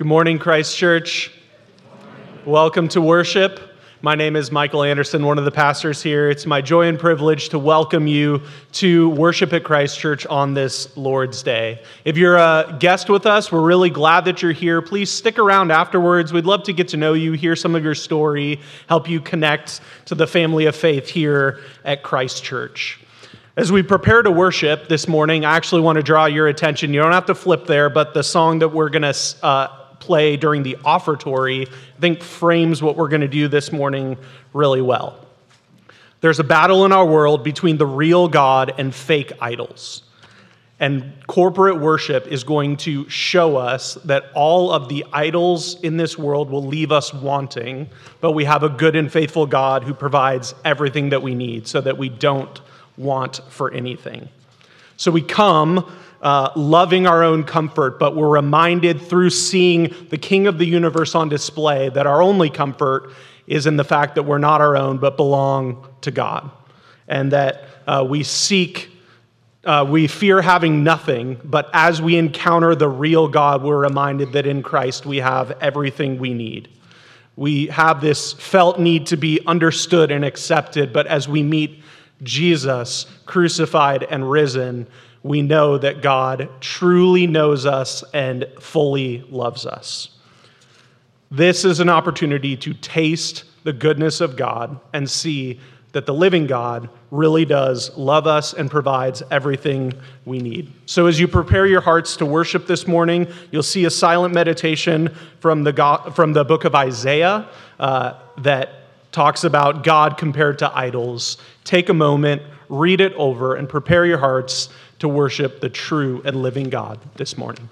Good morning, Christ Church. Welcome to worship. My name is Michael Anderson, one of the pastors here. It's my joy and privilege to welcome you to worship at Christ Church on this Lord's Day. If you're a guest with us, we're really glad that you're here. Please stick around afterwards. We'd love to get to know you, hear some of your story, help you connect to the family of faith here at Christ Church. As we prepare to worship this morning, I actually want to draw your attention. You don't have to flip there, but the song that we're going to play during the offertory, I think frames what we're going to do this morning really well. There's a battle in our world between the real God and fake idols. And corporate worship is going to show us that all of the idols in this world will leave us wanting, but we have a good and faithful God who provides everything that we need so that we don't want for anything. So we come loving our own comfort, but we're reminded through seeing the King of the universe on display that our only comfort is in the fact that we're not our own, but belong to God. And that we fear having nothing, but as we encounter the real God, we're reminded that in Christ we have everything we need. We have this felt need to be understood and accepted, but as we meet Jesus, crucified and risen, we know that God truly knows us and fully loves us. This is an opportunity to taste the goodness of God and see that the living God really does love us and provides everything we need. So as you prepare your hearts to worship this morning, you'll see a silent meditation from the book of Isaiah that talks about God compared to idols. Take a moment, read it over, and prepare your hearts to worship the true and living God this morning.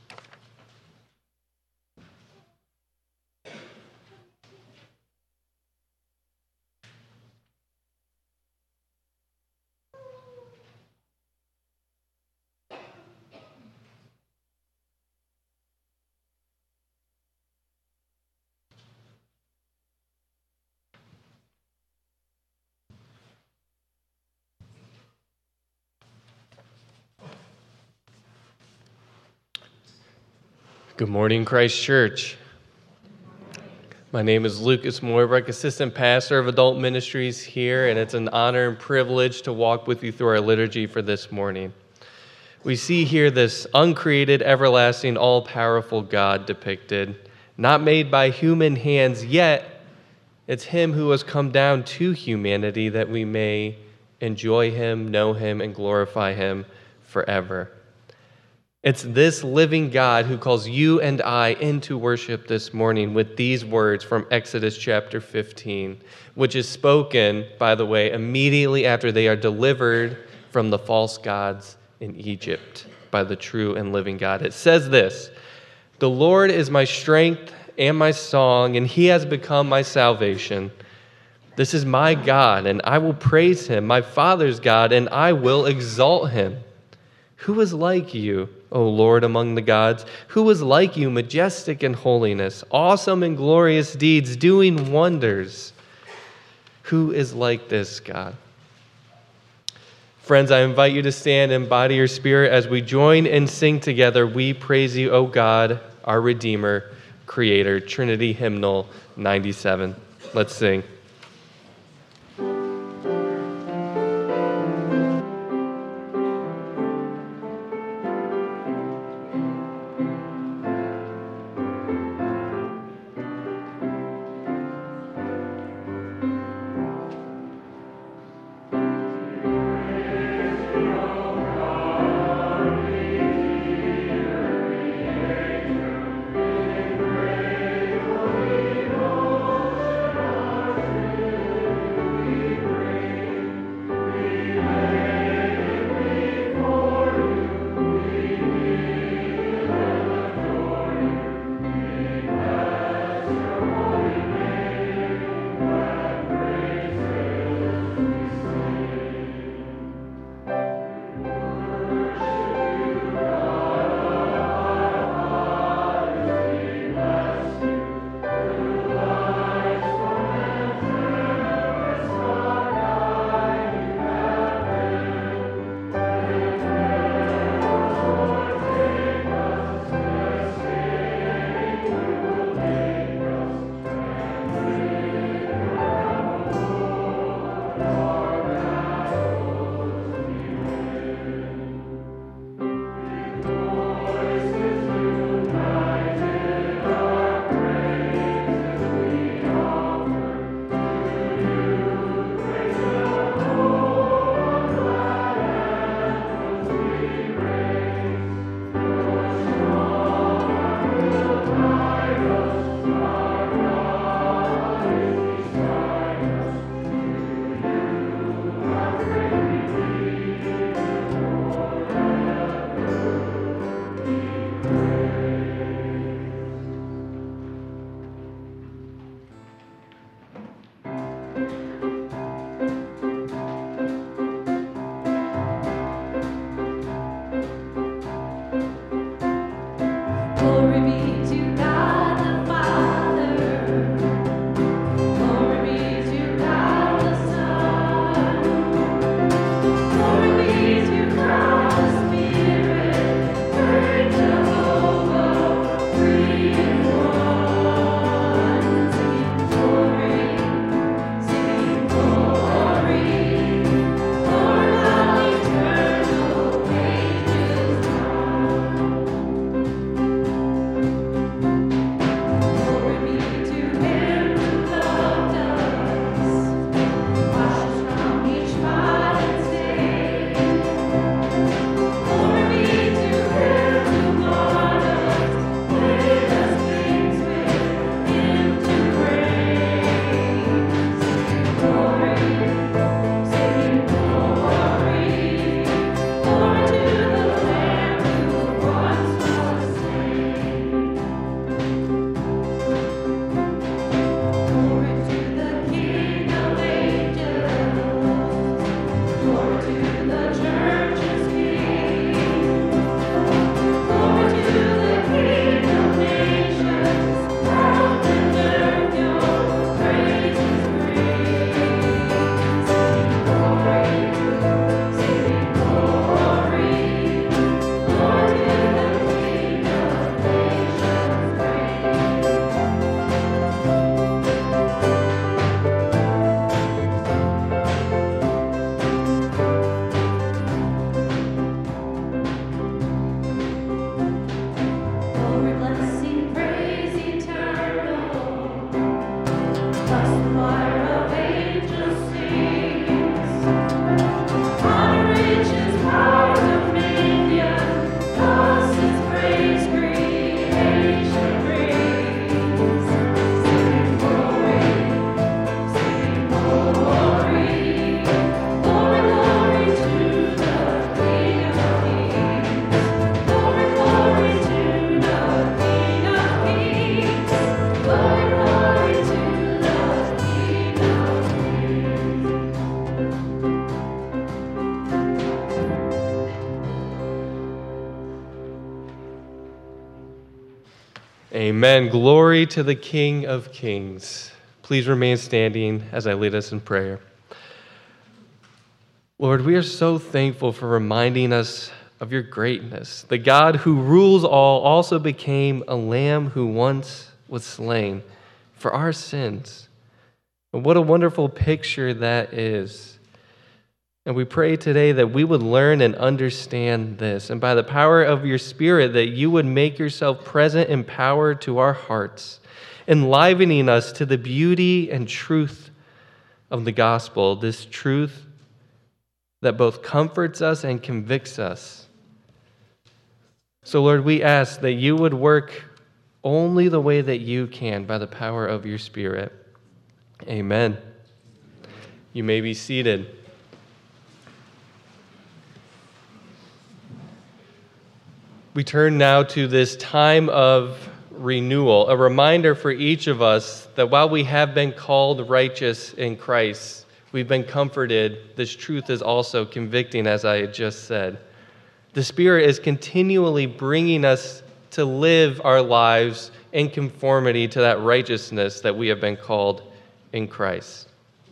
Good morning, Christ Church. My name is Lucas Moybrook, Assistant Pastor of Adult Ministries here, and it's an honor and privilege to walk with you through our liturgy for this morning. We see here this uncreated, everlasting, all-powerful God depicted, not made by human hands, yet it's Him who has come down to humanity that we may enjoy Him, know Him, and glorify Him forever. It's this living God who calls you and I into worship this morning with these words from Exodus chapter 15, which is spoken, by the way, immediately after they are delivered from the false gods in Egypt by the true and living God. It says this: "The Lord is my strength and my song, and He has become my salvation. This is my God, and I will praise Him, my Father's God, and I will exalt Him. Who is like you, O Lord, among the gods? Who is like you, majestic in holiness, awesome in glorious deeds, doing wonders? Who is like this God?" Friends, I invite you to stand and embody your spirit as we join and sing together, "We Praise You, O God, our Redeemer, Creator," Trinity Hymnal 97. Let's sing. Amen. Glory to the King of Kings. Please remain standing as I lead us in prayer. Lord, we are so thankful for reminding us of your greatness. The God who rules all also became a lamb who once was slain for our sins. And what a wonderful picture that is. And we pray today that we would learn and understand this, and by the power of your Spirit, that you would make yourself present in power to our hearts, enlivening us to the beauty and truth of the gospel, this truth that both comforts us and convicts us. So, Lord, we ask that you would work only the way that you can by the power of your Spirit. Amen. You may be seated. We turn now to this time of renewal, a reminder for each of us that while we have been called righteous in Christ, we've been comforted. This truth is also convicting, as I had just said. The Spirit is continually bringing us to live our lives in conformity to that righteousness that we have been called in Christ.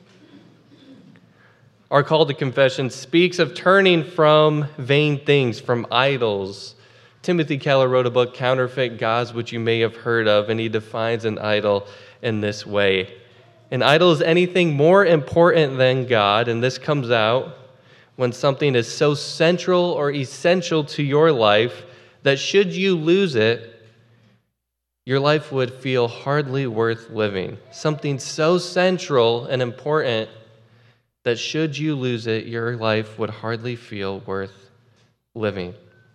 Our call to confession speaks of turning from vain things, from idols. Timothy Keller wrote a book, Counterfeit Gods, which you may have heard of, and he defines an idol in this way. An idol is anything more important than God, and this comes out when something is so central or essential to your life that should you lose it, your life would feel hardly worth living. Something so central and important that should you lose it, your life would hardly feel worth living.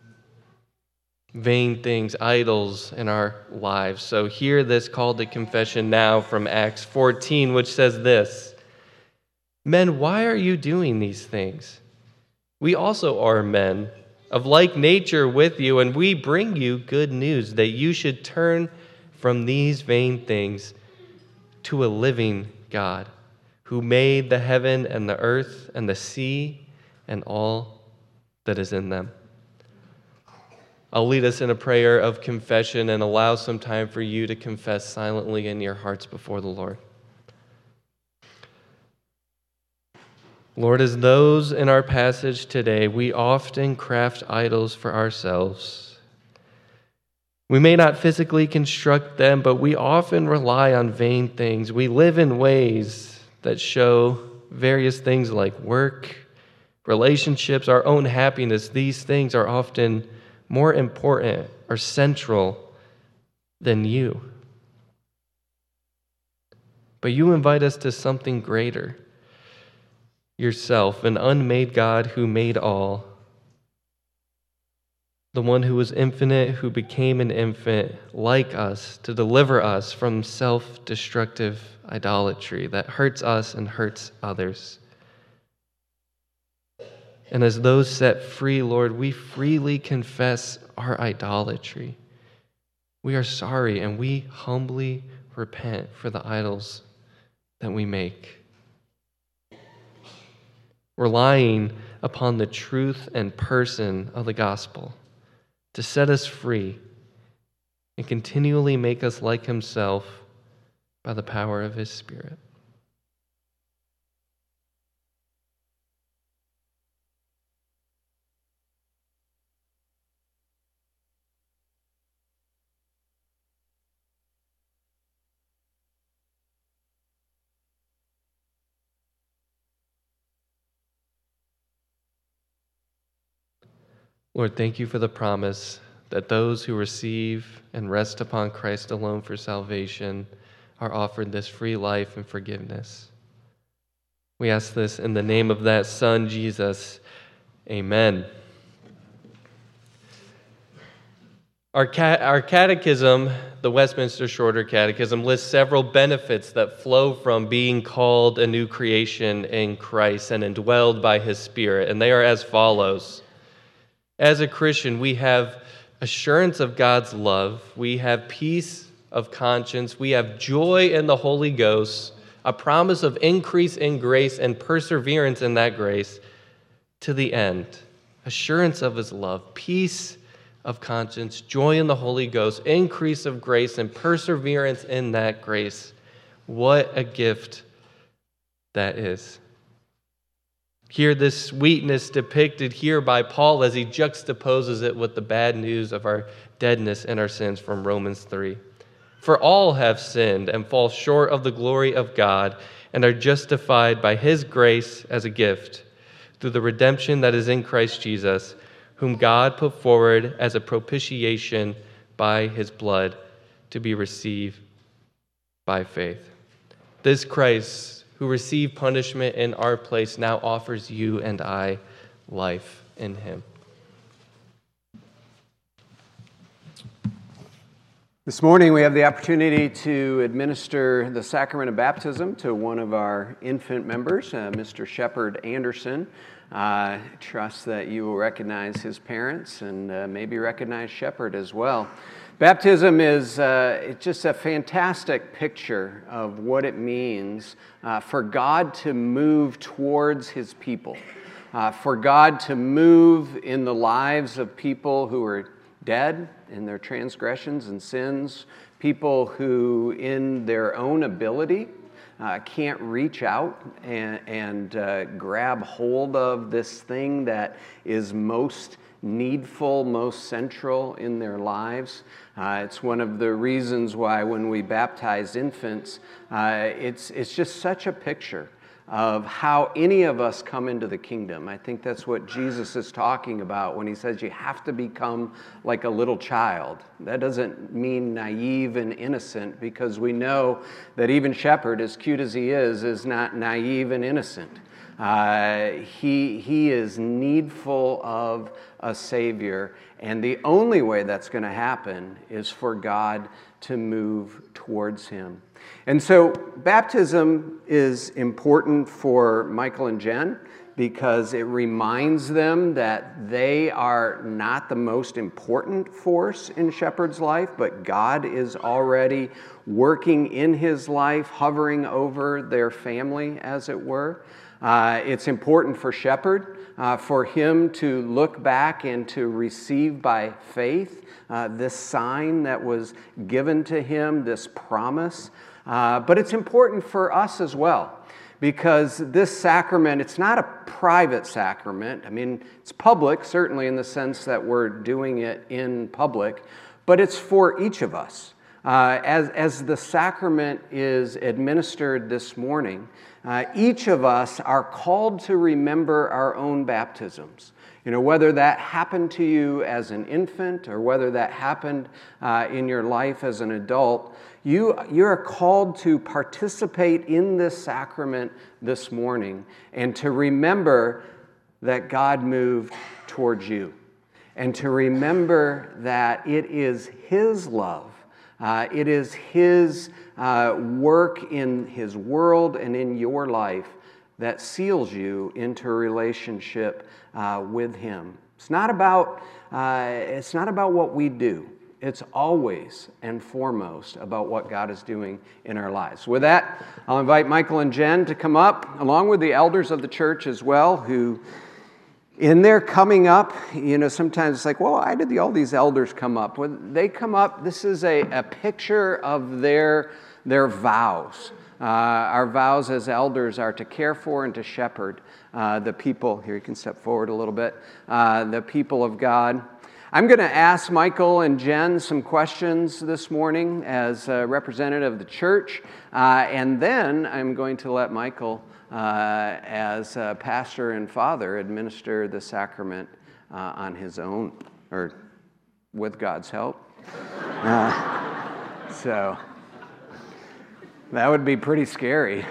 Vain things, idols in our lives. So hear this call to confession now from Acts 14, which says this: Men, why are you doing these things? We also are men of like nature with you, and we bring you good news that you should turn from these vain things to a living God, who made the heaven and the earth and the sea and all that is in them. I'll lead us in a prayer of confession and allow some time for you to confess silently in your hearts before the Lord. Lord, as those in our passage today, we often craft idols for ourselves. We may not physically construct them, but we often rely on vain things. We live in ways that show various things like work, relationships, our own happiness. These things are often more important or central than you. But you invite us to something greater. Yourself, an unmade God who made all. The one who was infinite, who became an infant like us to deliver us from self-destructive idolatry that hurts us and hurts others. And as those set free, Lord, we freely confess our idolatry. We are sorry and we humbly repent for the idols that we make. Relying upon the truth and person of the gospel to set us free and continually make us like himself by the power of his Spirit. Lord, thank you for the promise that those who receive and rest upon Christ alone for salvation are offered this free life and forgiveness. We ask this in the name of that Son, Jesus. Amen. Our catechism, the Westminster Shorter Catechism, lists several benefits that flow from being called a new creation in Christ and indwelled by his Spirit, and they are as follows. As a Christian, we have assurance of God's love, we have peace of conscience, we have joy in the Holy Ghost, a promise of increase in grace and perseverance in that grace to the end, assurance of his love, peace of conscience, joy in the Holy Ghost, increase of grace, and perseverance in that grace. What a gift that is. Hear this sweetness depicted here by Paul as he juxtaposes it with the bad news of our deadness and our sins from Romans 3. For all have sinned and fall short of the glory of God and are justified by his grace as a gift through the redemption that is in Christ Jesus, whom God put forward as a propitiation by his blood to be received by faith. This Christ, who received punishment in our place, now offers you and I life in him. This morning we have the opportunity to administer the sacrament of baptism to one of our infant members, Mr. Shepard Anderson. I trust that you will recognize his parents and maybe recognize Shepard as well. Baptism is it's just a fantastic picture of what it means for God to move towards his people, for God to move in the lives of people who are dead in their transgressions and sins, people who in their own ability can't reach out and grab hold of this thing that is most needful, most central in their lives. It's one of the reasons why when we baptize infants, it's just such a picture of how any of us come into the kingdom. I think that's what Jesus is talking about when he says you have to become like a little child. That doesn't mean naive and innocent, because we know that even Shepard, as cute as he is not naive and innocent. He is needful of a Savior, and the only way that's going to happen is for God to move towards him. And so baptism is important for Michael and Jen because it reminds them that they are not the most important force in Shepard's life, but God is already working in his life, hovering over their family, as it were. It's important for Shepard, for him to look back and to receive by faith this sign that was given to him, this promise. But it's important for us as well, because this sacrament, it's not a private sacrament. I mean, it's public, certainly in the sense that we're doing it in public, but it's for each of us. As the sacrament is administered this morning, each of us are called to remember our own baptisms. You know, whether that happened to you as an infant or whether that happened in your life as an adult, you're called to participate in this sacrament this morning and to remember that God moved towards you, and to remember that it is his love, it is his work in his world and in your life that seals you into a relationship with him. It's not about what we do. It's always and foremost about what God is doing in our lives. With that, I'll invite Michael and Jen to come up, along with the elders of the church as well, who in their coming up, you know, sometimes it's like, well, why did all these elders come up? When they come up, this is a picture of their vows. Our vows as elders are to care for and to shepherd the people. Here, you can step forward a little bit. The people of God. I'm going to ask Michael and Jen some questions this morning as a representative of the church, and then I'm going to let Michael, as a pastor and father, administer the sacrament on his own, or with God's help. So that would be pretty scary.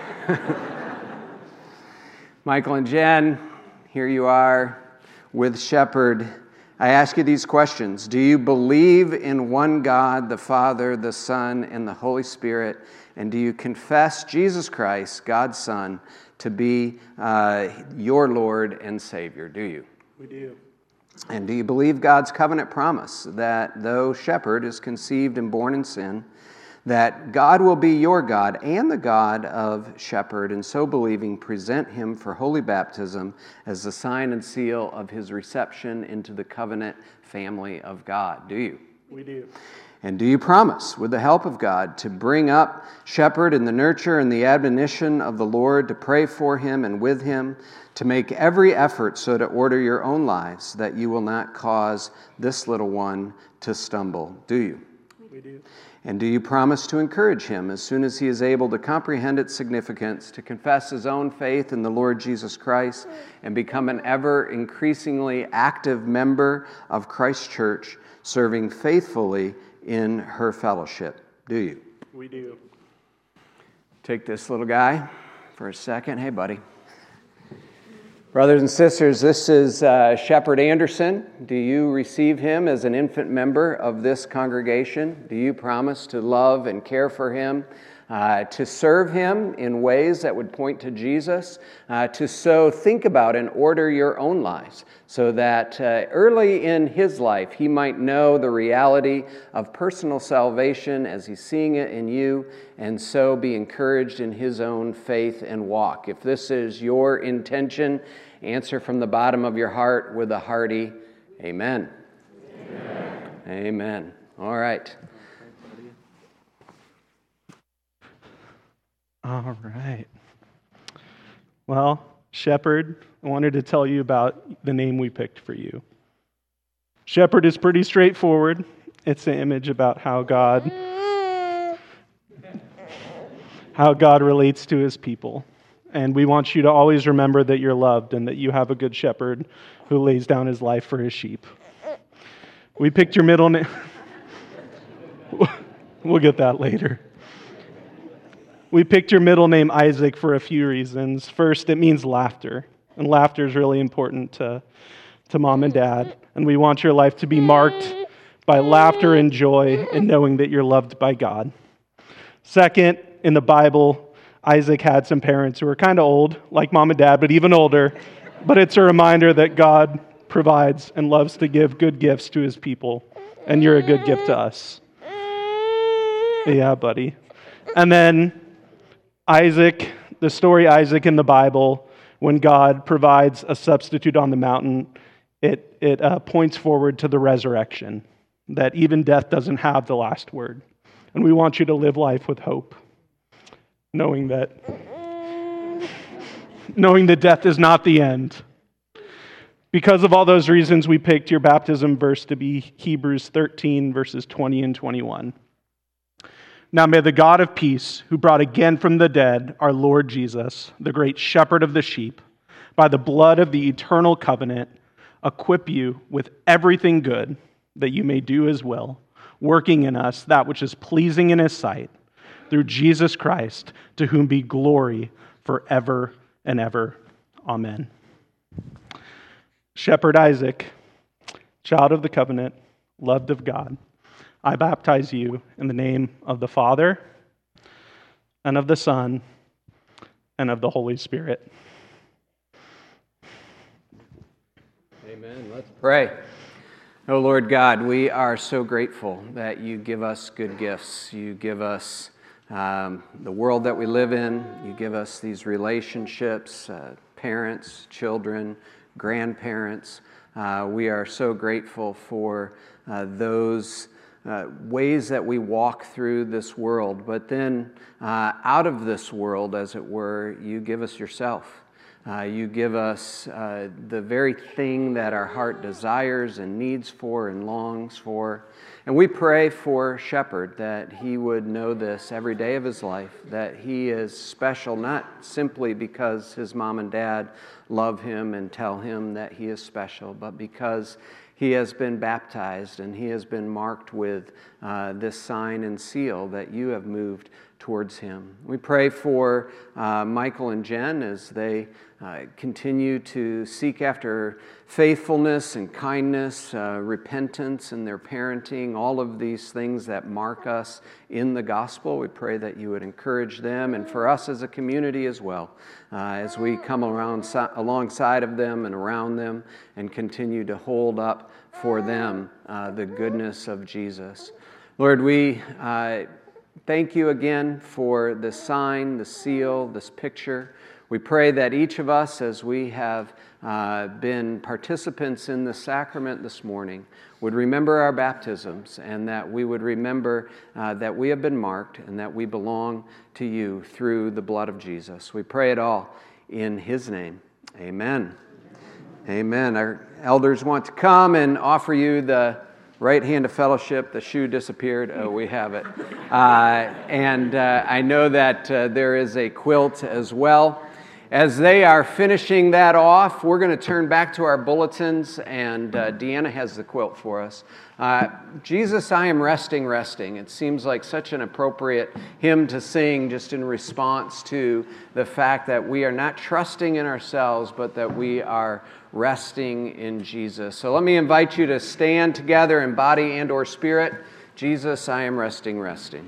Michael and Jen, here you are with Shepard. I ask you these questions. Do you believe in one God, the Father, the Son, and the Holy Spirit? And do you confess Jesus Christ, God's Son, to be your Lord and Savior? Do you? We do. And do you believe God's covenant promise that though Shepard is conceived and born in sin, that God will be your God and the God of Shepherd, and so believing, present him for holy baptism as the sign and seal of his reception into the covenant family of God. Do you? We do. And do you promise, with the help of God, to bring up Shepherd in the nurture and the admonition of the Lord, to pray for him and with him, to make every effort so to order your own lives, that you will not cause this little one to stumble? Do you? We do. And do you promise to encourage him as soon as he is able to comprehend its significance, to confess his own faith in the Lord Jesus Christ, and become an ever increasingly active member of Christ's church, serving faithfully in her fellowship? Do you? We do. Take this little guy for a second. Hey, buddy. Brothers and sisters, this is Shepherd Anderson. Do you receive him as an infant member of this congregation? Do you promise to love and care for him, to serve him in ways that would point to Jesus, to so think about and order your own lives, so that early in his life he might know the reality of personal salvation as he's seeing it in you, and so be encouraged in his own faith and walk? If this is your intention, answer from the bottom of your heart with a hearty amen. Amen. Amen. All right. All right. Well, Shepherd, I wanted to tell you about the name we picked for you. Shepherd is pretty straightforward. It's an image about how God relates to his people. And we want you to always remember that you're loved and that you have a good shepherd who lays down his life for his sheep. We picked your middle name. We'll get that later. We picked your middle name, Isaac, for a few reasons. First, it means laughter. And laughter is really important to mom and dad. And we want your life to be marked by laughter and joy and knowing that you're loved by God. Second, in the Bible, Isaac had some parents who were kind of old, like mom and dad, but even older. But it's a reminder that God provides and loves to give good gifts to his people. And you're a good gift to us. Yeah, buddy. And then Isaac, the story Isaac in the Bible, when God provides a substitute on the mountain, it points forward to the resurrection, that even death doesn't have the last word. And we want you to live life with hope, knowing that death is not the end. Because of all those reasons, we picked your baptism verse to be Hebrews 13, verses 20 and 21. Now may the God of peace, who brought again from the dead our Lord Jesus, the great shepherd of the sheep, by the blood of the eternal covenant, equip you with everything good that you may do his will, working in us that which is pleasing in his sight, through Jesus Christ, to whom be glory forever and ever. Amen. Shepherd Isaac, child of the covenant, loved of God, I baptize you in the name of the Father, and of the Son, and of the Holy Spirit. Amen. Let's pray. Oh, Lord God, we are so grateful that you give us good gifts. You give us the world that we live in. You give us these relationships, parents, children, grandparents. We are so grateful for those ways that we walk through this world. But then out of this world, as it were, you give us yourself. You give us the very thing that our heart desires and needs for and longs for. And we pray for Shepherd that he would know this every day of his life, that he is special, not simply because his mom and dad love him and tell him that he is special, but because he has been baptized and he has been marked with this sign and seal that you have moved towards him. We pray for Michael and Jen as they continue to seek after faithfulness and kindness, repentance in their parenting, all of these things that mark us in the gospel. We pray that you would encourage them and for us as a community as well, as we come alongside of them and around them and continue to hold up for them the goodness of Jesus. Lord, we thank you again for the sign, the seal, this picture. We pray that each of us, as we have been participants in the sacrament this morning, would remember our baptisms, and that we would remember that we have been marked and that we belong to you through the blood of Jesus. We pray it all in his name. Amen. Amen. Our elders want to come and offer you the right hand of fellowship. The shoe disappeared. Oh, we have it. I know that there is a quilt as well. As they are finishing that off, we're going to turn back to our bulletins, and Deanna has the quilt for us. Jesus, I am resting, resting. It seems like such an appropriate hymn to sing just in response to the fact that we are not trusting in ourselves, but that we are resting in Jesus. So let me invite you to stand together in body and or spirit. Jesus, I am resting, resting.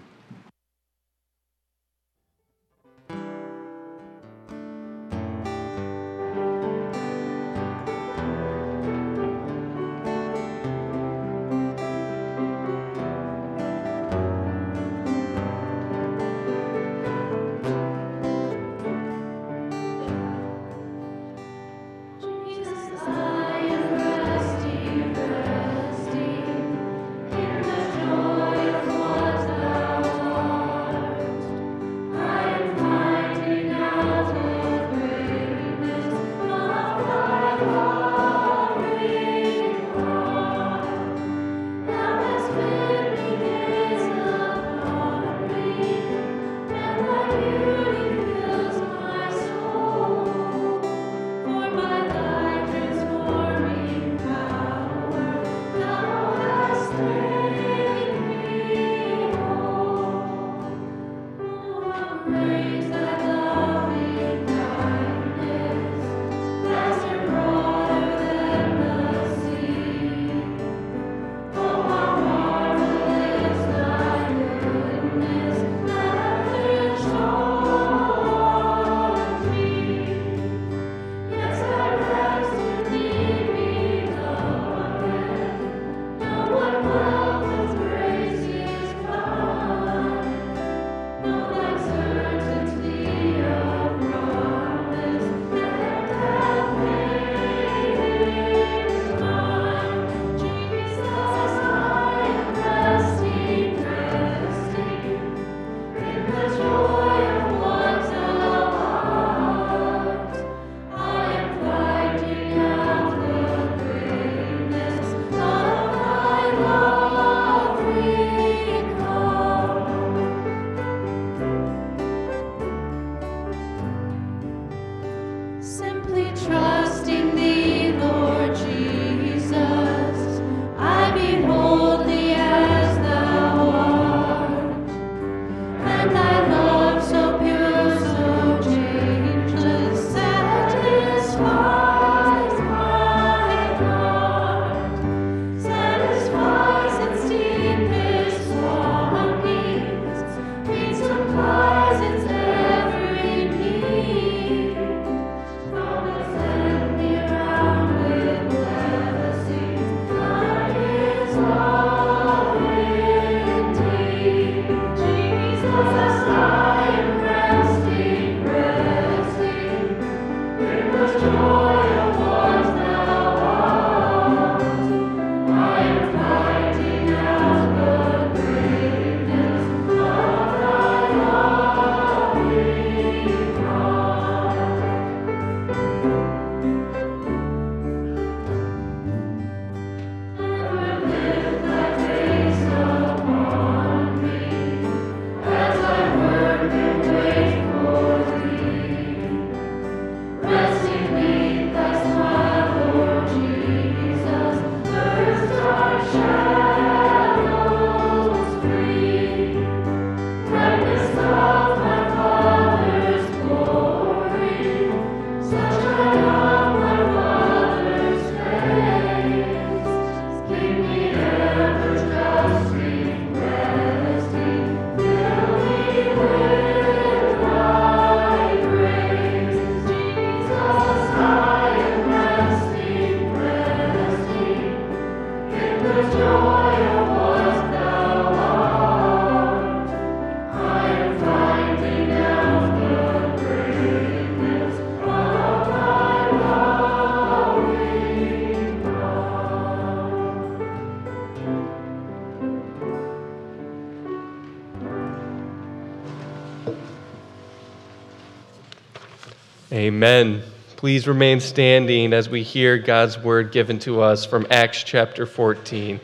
Amen. Please remain standing as we hear God's word given to us from Acts chapter 14.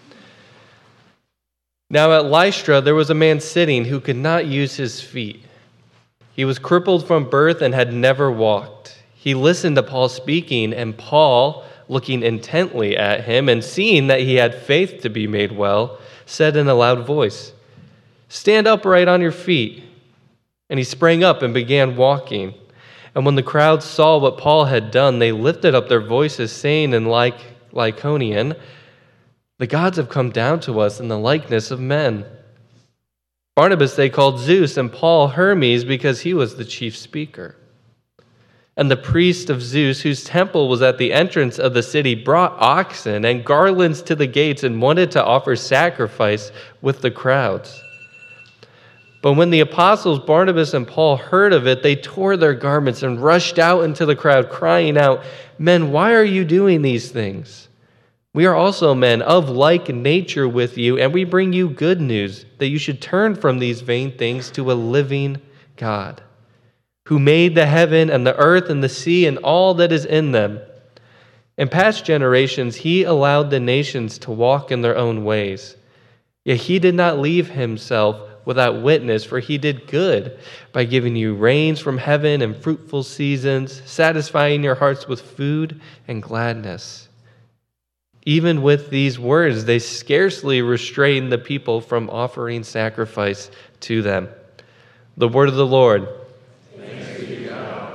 Now at Lystra there was a man sitting who could not use his feet. He was crippled from birth and had never walked. He listened to Paul speaking, and Paul, looking intently at him and seeing that he had faith to be made well, said in a loud voice, "Stand upright on your feet." And he sprang up and began walking. And when the crowd saw what Paul had done, they lifted up their voices, saying in Lycaonian, "The gods have come down to us in the likeness of men." Barnabas they called Zeus, and Paul Hermes, because he was the chief speaker. And the priest of Zeus, whose temple was at the entrance of the city, brought oxen and garlands to the gates and wanted to offer sacrifice with the crowds. But when the apostles Barnabas and Paul heard of it, they tore their garments and rushed out into the crowd, crying out, "Men, why are you doing these things? We are also men of like nature with you, and we bring you good news, that you should turn from these vain things to a living God, who made the heaven and the earth and the sea and all that is in them. In past generations, he allowed the nations to walk in their own ways. Yet he did not leave himself without witness, for he did good by giving you rains from heaven and fruitful seasons, satisfying your hearts with food and gladness." Even with these words, they scarcely restrained the people from offering sacrifice to them. The word of the Lord. Thanks be to God.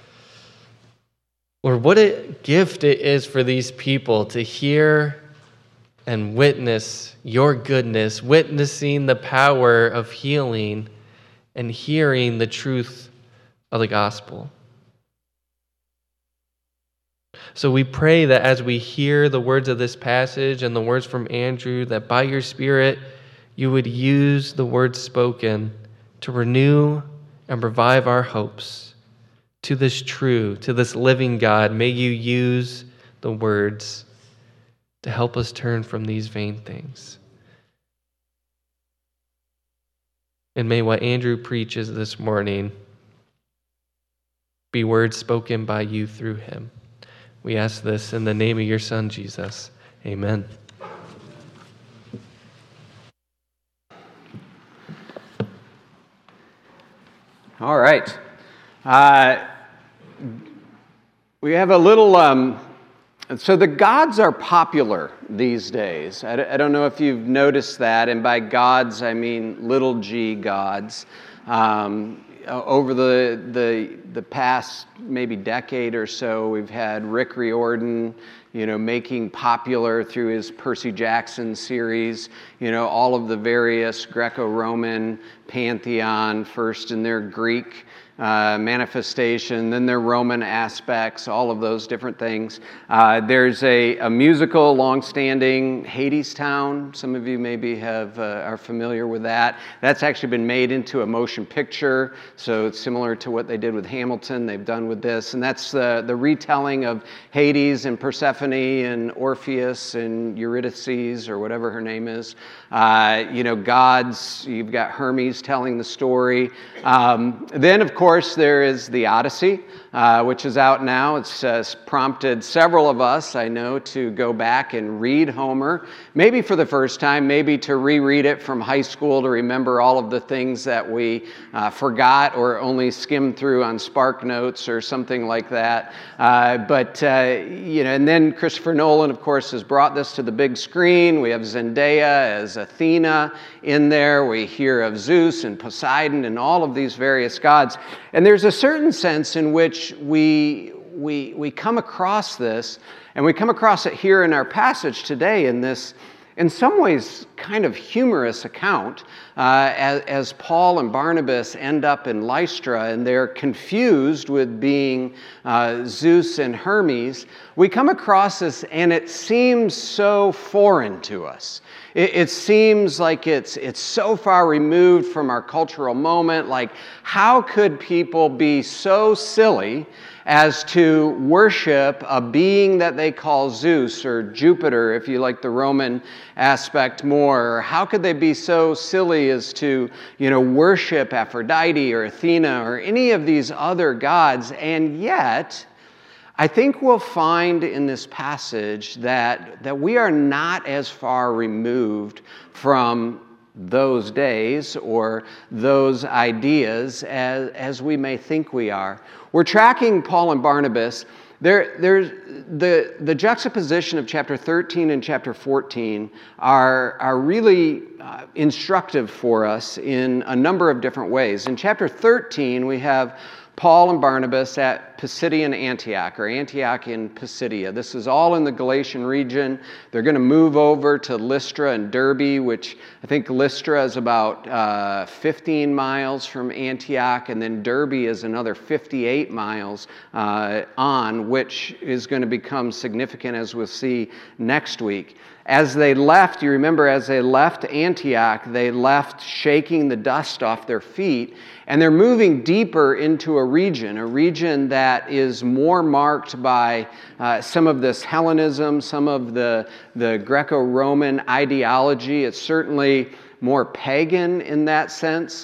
Lord, what a gift it is for these people to hear and witness your goodness, witnessing the power of healing and hearing the truth of the gospel. So we pray that as we hear the words of this passage and the words from Andrew, that by your Spirit you would use the words spoken to renew and revive our hopes to this true, to this living God. May you use the words to help us turn from these vain things. And may what Andrew preaches this morning be words spoken by you through him. We ask this in the name of your Son, Jesus. Amen. All right. We have a little... So the gods are popular these days. I don't know if you've noticed that, and by gods I mean little g gods. Over the past maybe decade or so, we've had Rick Riordan, making popular through his Percy Jackson series, all of the various Greco-Roman pantheon, first in their Greek manifestation, then their Roman aspects, all of those different things. There's a musical, long-standing, Hadestown. Some of you maybe are familiar with that. That's actually been made into a motion picture, so it's similar to what they did with Hamilton, they've done with this. And that's the retelling of Hades and Persephone and Orpheus and Eurydice, or whatever her name is. Gods, you've got Hermes telling the story. Then, of course, there is the Odyssey, which is out now. It's prompted several of us, I know, to go back and read Homer, maybe for the first time, maybe to reread it from high school to remember all of the things that we forgot or only skimmed through on Spark Notes or something like that. And then Christopher Nolan, of course, has brought this to the big screen. We have Zendaya as Athena in there. We hear of Zeus and Poseidon and all of these various gods. And there's a certain sense in which we come across this, and we come across it here in our passage today in this, in some ways, kind of humorous account as Paul and Barnabas end up in Lystra and they're confused with being Zeus and Hermes. We come across this and it seems so foreign to us. It seems like it's so far removed from our cultural moment. Like, how could people be so silly as to worship a being that they call Zeus, or Jupiter, if you like the Roman aspect more, more? Or how could they be so silly as to, worship Aphrodite or Athena or any of these other gods? And yet, I think we'll find in this passage that we are not as far removed from those days or those ideas as we may think we are. We're tracking Paul and Barnabas. There's the juxtaposition of chapter 13 and chapter 14 are really instructive for us in a number of different ways. In chapter 13, we have Paul and Barnabas at Pisidian Antioch, or Antioch in Pisidia. This is all in the Galatian region. They're going to move over to Lystra and Derbe, which I think Lystra is about 15 miles from Antioch, and then Derbe is another 58 miles on, which is going to become significant as we'll see next week. As they left, you remember, as they left Antioch, they left shaking the dust off their feet, and they're moving deeper into a region that is more marked by some of this Hellenism, some of the Greco-Roman ideology. It's certainly more pagan in that sense.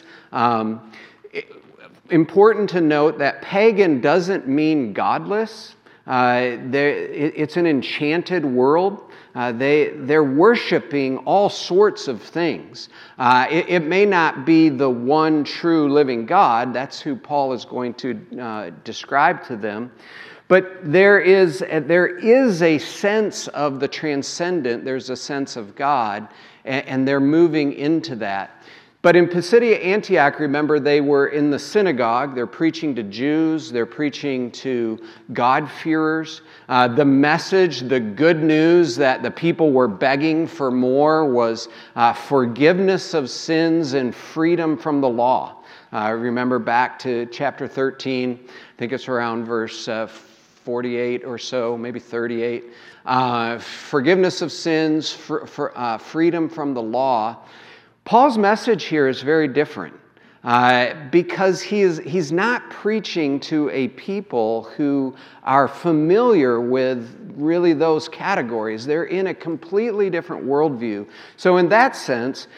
Important to note that pagan doesn't mean godless. It's an enchanted world. They're worshiping all sorts of things. It may not be the one true living God. That's who Paul is going to describe to them. But there is a sense of the transcendent. There's a sense of God, and they're moving into that. But in Pisidia Antioch, remember, they were in the synagogue. They're preaching to Jews. They're preaching to God-fearers. The message, the good news that the people were begging for more was forgiveness of sins and freedom from the law. Remember back to chapter 13, I think it's around verse 48 or so, maybe 38. Forgiveness of sins, freedom from the law. Paul's message here is very different because he's not preaching to a people who are familiar with really those categories. They're in a completely different worldview. So in that sense,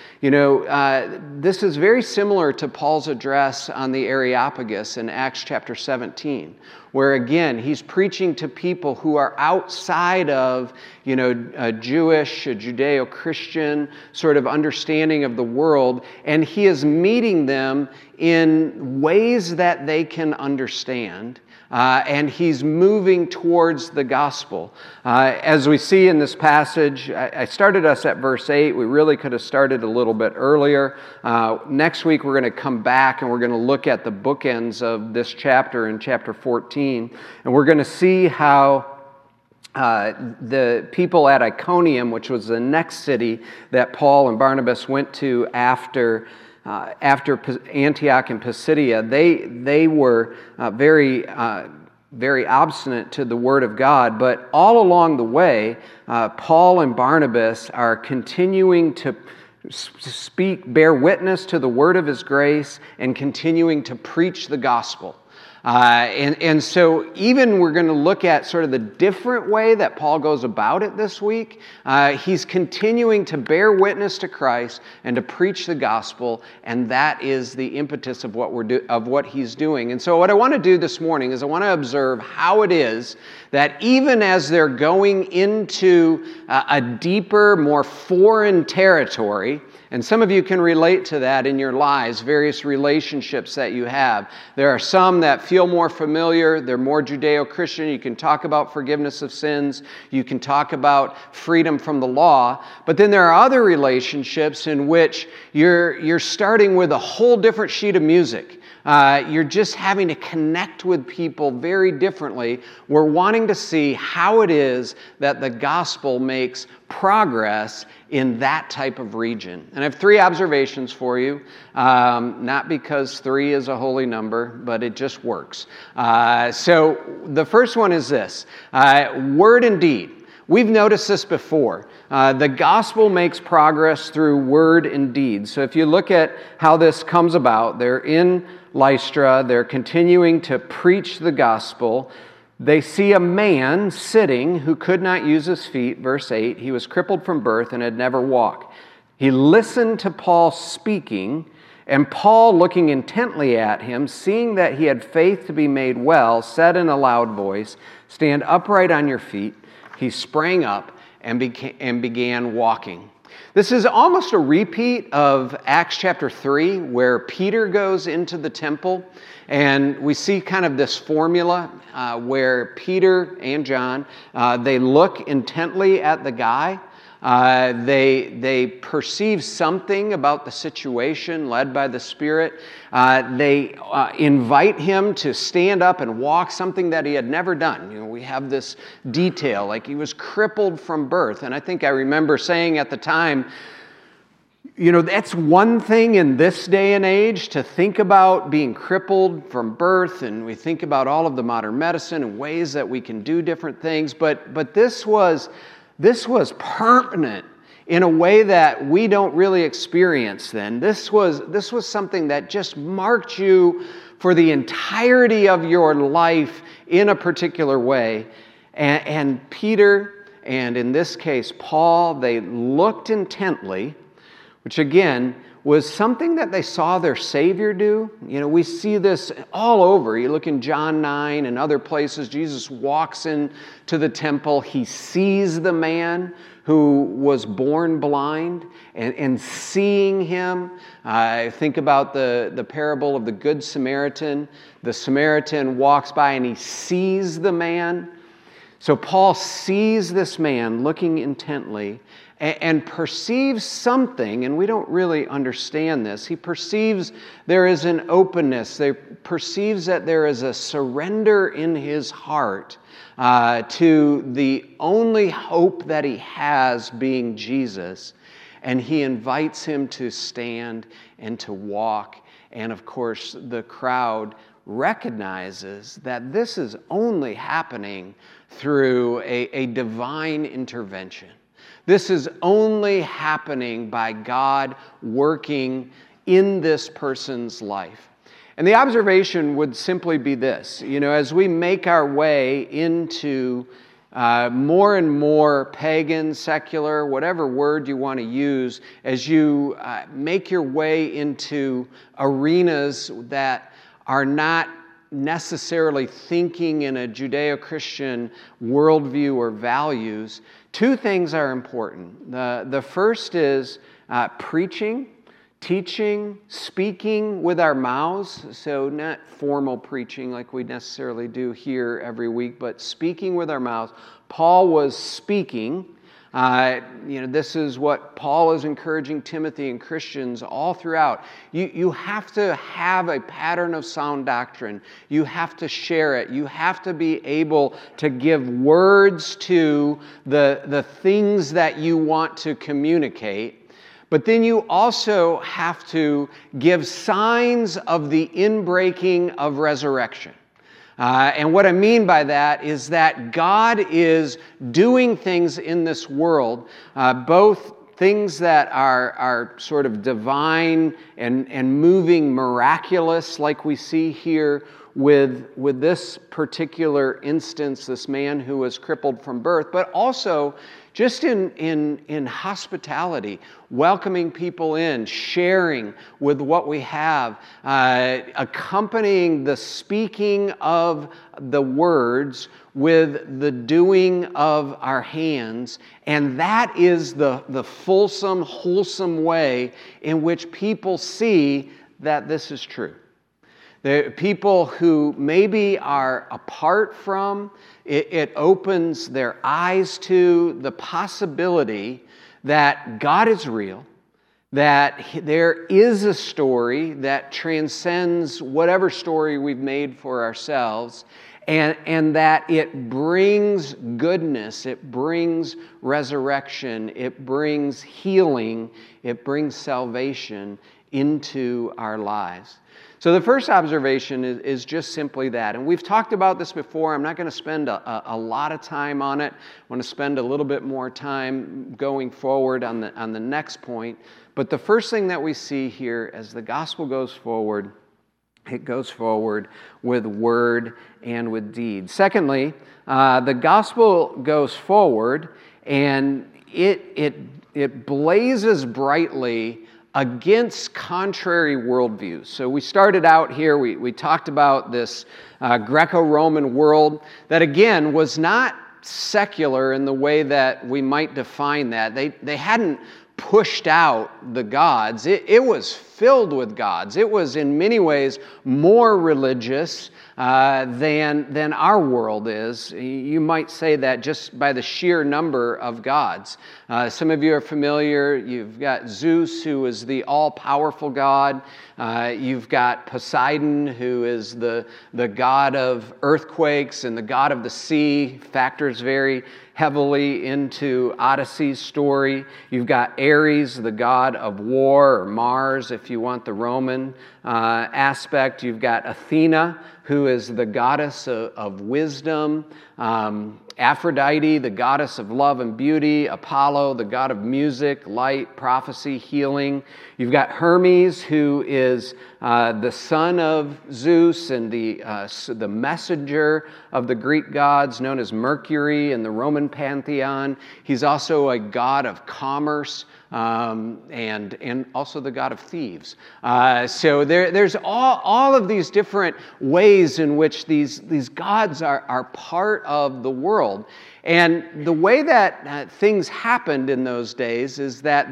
this is very similar to Paul's address on the Areopagus in Acts chapter 17, where again, he's preaching to people who are outside of, a Jewish, a Judeo-Christian sort of understanding of the world, and he is meeting them in ways that they can understand. And he's moving towards the gospel. As we see in this passage, I started us at verse 8. We really could have started a little bit earlier. Next week, we're going to come back and we're going to look at the bookends of this chapter in chapter 14. And we're going to see how the people at Iconium, which was the next city that Paul and Barnabas went to after Antioch and Pisidia, they were very obstinate to the Word of God. But all along the way, Paul and Barnabas are continuing to bear witness to the Word of His grace and continuing to preach the gospel. And so even we're going to look at sort of the different way that Paul goes about it this week. He's continuing to bear witness to Christ and to preach the gospel, and that is the impetus of what he's doing. And so what I want to do this morning is I want to observe how it is that even as they're going into a deeper, more foreign territory, and some of you can relate to that in your lives, various relationships that you have. There are some that feel more familiar. They're more Judeo-Christian. You can talk about forgiveness of sins. You can talk about freedom from the law. But then there are other relationships in which you're starting with a whole different sheet of music. You're just having to connect with people very differently. We're wanting to see how it is that the gospel makes progress in that type of region. And I have 3 observations for you, not because 3 is a holy number, but it just works. So the first one is this, word and deed. We've noticed this before. The gospel makes progress through word and deed. So if you look at how this comes about, they're in Lystra, they're continuing to preach the gospel. They see a man sitting who could not use his feet, verse 8. He was crippled from birth and had never walked. He listened to Paul speaking, and Paul, looking intently at him, seeing that he had faith to be made well, said in a loud voice, "Stand upright on your feet." He sprang up and began walking. This is almost a repeat of Acts chapter 3, where Peter goes into the temple, and we see kind of this formula where Peter and John, they look intently at the guy. They perceive something about the situation led by the Spirit. They invite him to stand up and walk, something that he had never done. We have this detail, like he was crippled from birth. And I think I remember saying at the time, that's one thing in this day and age to think about being crippled from birth, and we think about all of the modern medicine and ways that we can do different things. But this was permanent in a way that we don't really experience then. This was something that just marked you for the entirety of your life in a particular way. And Peter, and in this case Paul, they looked intently, which again was something that they saw their Savior do. We see this all over. You look in John 9 and other places, Jesus walks into the temple. He sees the man who was born blind, and seeing him. I think about the parable of the Good Samaritan. The Samaritan walks by and he sees the man. So Paul sees this man looking intently and perceives something, and we don't really understand this. He perceives there is an openness. He perceives that there is a surrender in his heart to the only hope that he has, being Jesus. And he invites him to stand and to walk. And of course, the crowd recognizes that this is only happening through a divine intervention. This is only happening by God working in this person's life. And the observation would simply be this: as we make our way into more and more pagan, secular, whatever word you want to use, as you make your way into arenas that are not necessarily thinking in a Judeo-Christian worldview or values, two things are important. The first is preaching, teaching, speaking with our mouths. So not formal preaching like we necessarily do here every week, but speaking with our mouths. Paul was speaking. This is what Paul is encouraging Timothy and Christians all throughout. You have to have a pattern of sound doctrine. You have to share it. You have to be able to give words to the things that you want to communicate. But then you also have to give signs of the inbreaking of resurrection. And what I mean by that is that God is doing things in this world, both things that are sort of divine and moving miraculous, like we see here with this particular instance, this man who was crippled from birth, but also just in hospitality, welcoming people in, sharing with what we have, accompanying the speaking of the words with the doing of our hands. And that is the fulsome, wholesome way in which people see that this is true. The people who maybe are apart from, it opens their eyes to the possibility that God is real, that there is a story that transcends whatever story we've made for ourselves, and that it brings goodness, it brings resurrection, it brings healing, it brings salvation into our lives. So the first observation is just simply that. And we've talked about this before. I'm not going to spend a lot of time on it. I want to spend a little bit more time going forward on the next point. But the first thing that we see here as the gospel goes forward, it goes forward with word and with deed. Secondly, the gospel goes forward, and it it blazes brightly against contrary worldviews. So we started out here, we talked about this Greco-Roman world that, again, was not secular in the way that we might define that. They hadn't pushed out the gods. It was filled with gods. It was in many ways more religious than our world is. You might say that just by the sheer number of gods. Some of you are familiar. You've got Zeus, who is the all-powerful god. You've got Poseidon, who is the god of earthquakes and the god of the sea, factors very heavily into Odyssey's story. You've got Ares, the god of war, or Mars, if you want the Roman aspect. You've got Athena, who is the goddess of wisdom. Aphrodite, the goddess of love and beauty. Apollo, the god of music, light, prophecy, healing. You've got Hermes, who is the son of Zeus and the messenger of the Greek gods, known as Mercury in the Roman pantheon. He's also a god of commerce and also the god of thieves. So there's all of these different ways in which these gods are part of the world. And the way that things happened in those days is that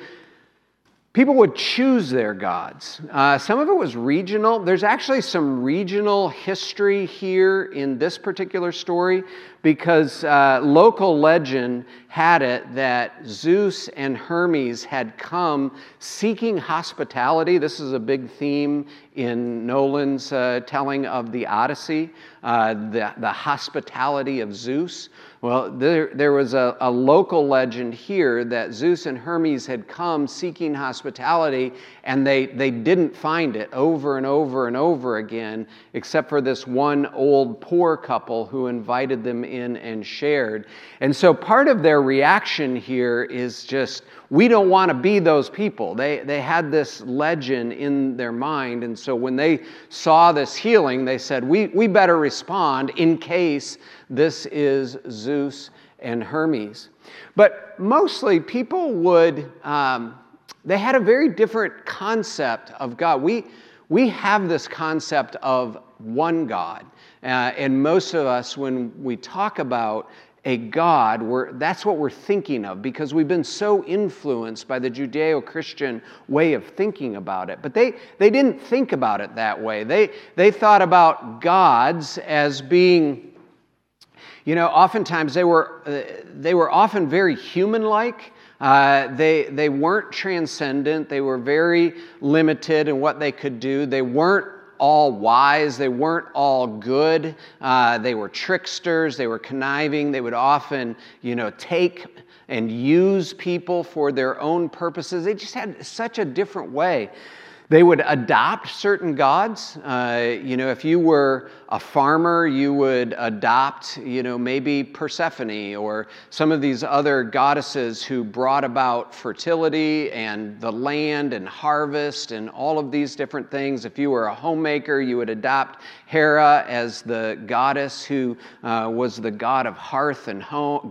people would choose their gods. Some of it was regional. There's actually some regional history here in this particular story because local legend had it that Zeus and Hermes had come seeking hospitality. This is a big theme in Nolan's telling of the Odyssey, the hospitality of Zeus. Well, there was a local legend here that Zeus and Hermes had come seeking hospitality, and they didn't find it over and over and over again, except for this one old poor couple who invited them in and shared. And so part of their reaction here is just, we don't want to be those people. They had this legend in their mind, and so when they saw this healing, they said, we better respond in case this is Zeus and Hermes. But mostly people they had a very different concept of God. We have this concept of one God, and most of us, when we talk about a God, that's what we're thinking of because we've been so influenced by the Judeo-Christian way of thinking about it. But they didn't think about it that way. They thought about gods as being, oftentimes they were often very human-like. They weren't transcendent. They were very limited in what they could do. They weren't all wise. They weren't all good. They were tricksters. They were conniving. They would often, take and use people for their own purposes. They just had such a different way. They would adopt certain gods. If you were a farmer, you would adopt, maybe Persephone or some of these other goddesses who brought about fertility and the land and harvest and all of these different things. If you were a homemaker, you would adopt Hera as the goddess who was the goddess of hearth and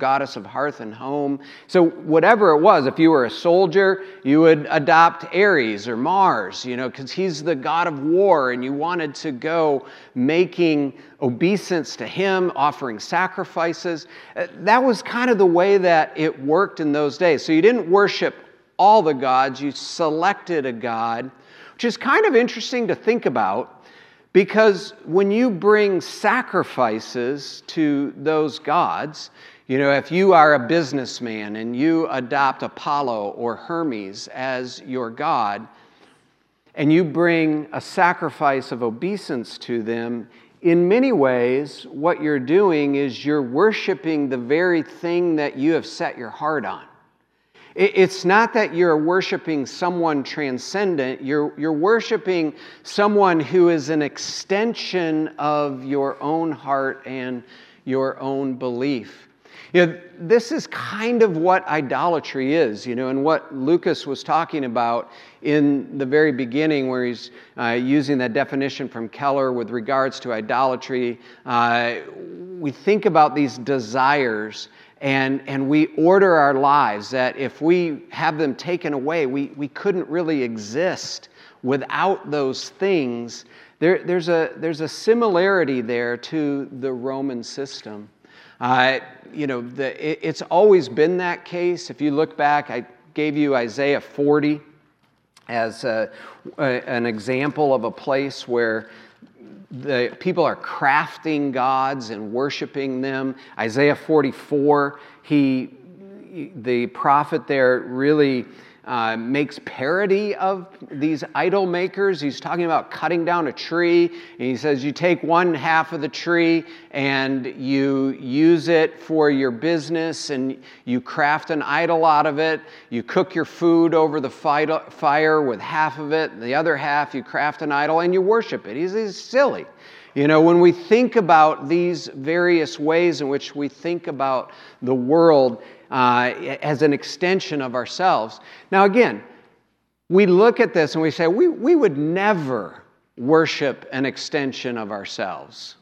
home. So whatever it was, if you were a soldier, you would adopt Ares or Mars, because he's the god of war, and you wanted to go making obeisance to him, offering sacrifices. That was kind of the way that it worked in those days. So you didn't worship all the gods, you selected a god, which is kind of interesting to think about, because when you bring sacrifices to those gods, if you are a businessman and you adopt Apollo or Hermes as your god, and you bring a sacrifice of obeisance to them, in many ways, what you're doing is you're worshiping the very thing that you have set your heart on. It's not that you're worshiping someone transcendent. You're worshiping someone who is an extension of your own heart and your own belief. This is kind of what idolatry is, and what Lucas was talking about in the very beginning, where he's using that definition from Keller with regards to idolatry. We think about these desires and we order our lives that if we have them taken away, we couldn't really exist without those things. There's a similarity there to the Roman system. It's always been that case. If you look back, I gave you Isaiah 40 as an example of a place where the people are crafting gods and worshiping them. Isaiah 44, the prophet there really makes parody of these idol makers. He's talking about cutting down a tree, and he says you take one half of the tree and you use it for your business and you craft an idol out of it. You cook your food over the fire with half of it, the other half you craft an idol and you worship it. He's silly. When we think about these various ways in which we think about the world as an extension of ourselves. Now again, we look at this and we say, we would never worship an extension of ourselves.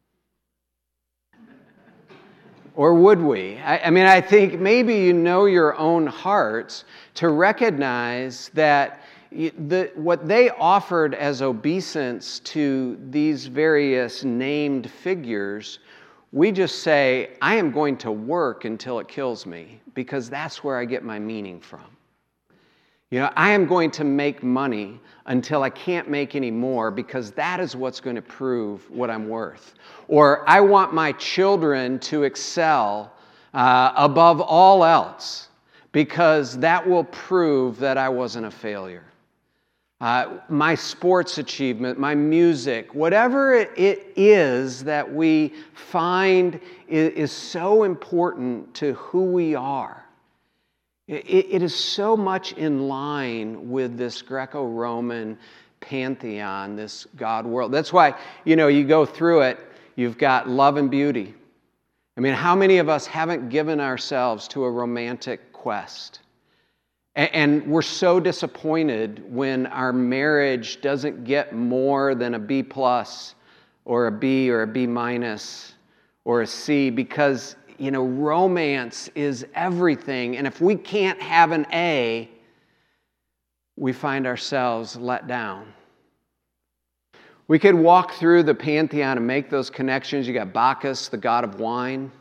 Or would we? I think maybe you know your own hearts to recognize that what they offered as obeisance to these various named figures, we just say, I am going to work until it kills me because that's where I get my meaning from. I am going to make money until I can't make any more because that is what's going to prove what I'm worth. Or I want my children to excel above all else because that will prove that I wasn't a failure. My sports achievement, my music, whatever it is that we find is so important to who we are. It is so much in line with this Greco-Roman pantheon, this God world. That's why, you go through it, you've got love and beauty. How many of us haven't given ourselves to a romantic quest? And we're so disappointed when our marriage doesn't get more than a B+ or a B or a B- or a C because, romance is everything. And if we can't have an A, we find ourselves let down. We could walk through the pantheon and make those connections. You got Bacchus, the god of wine,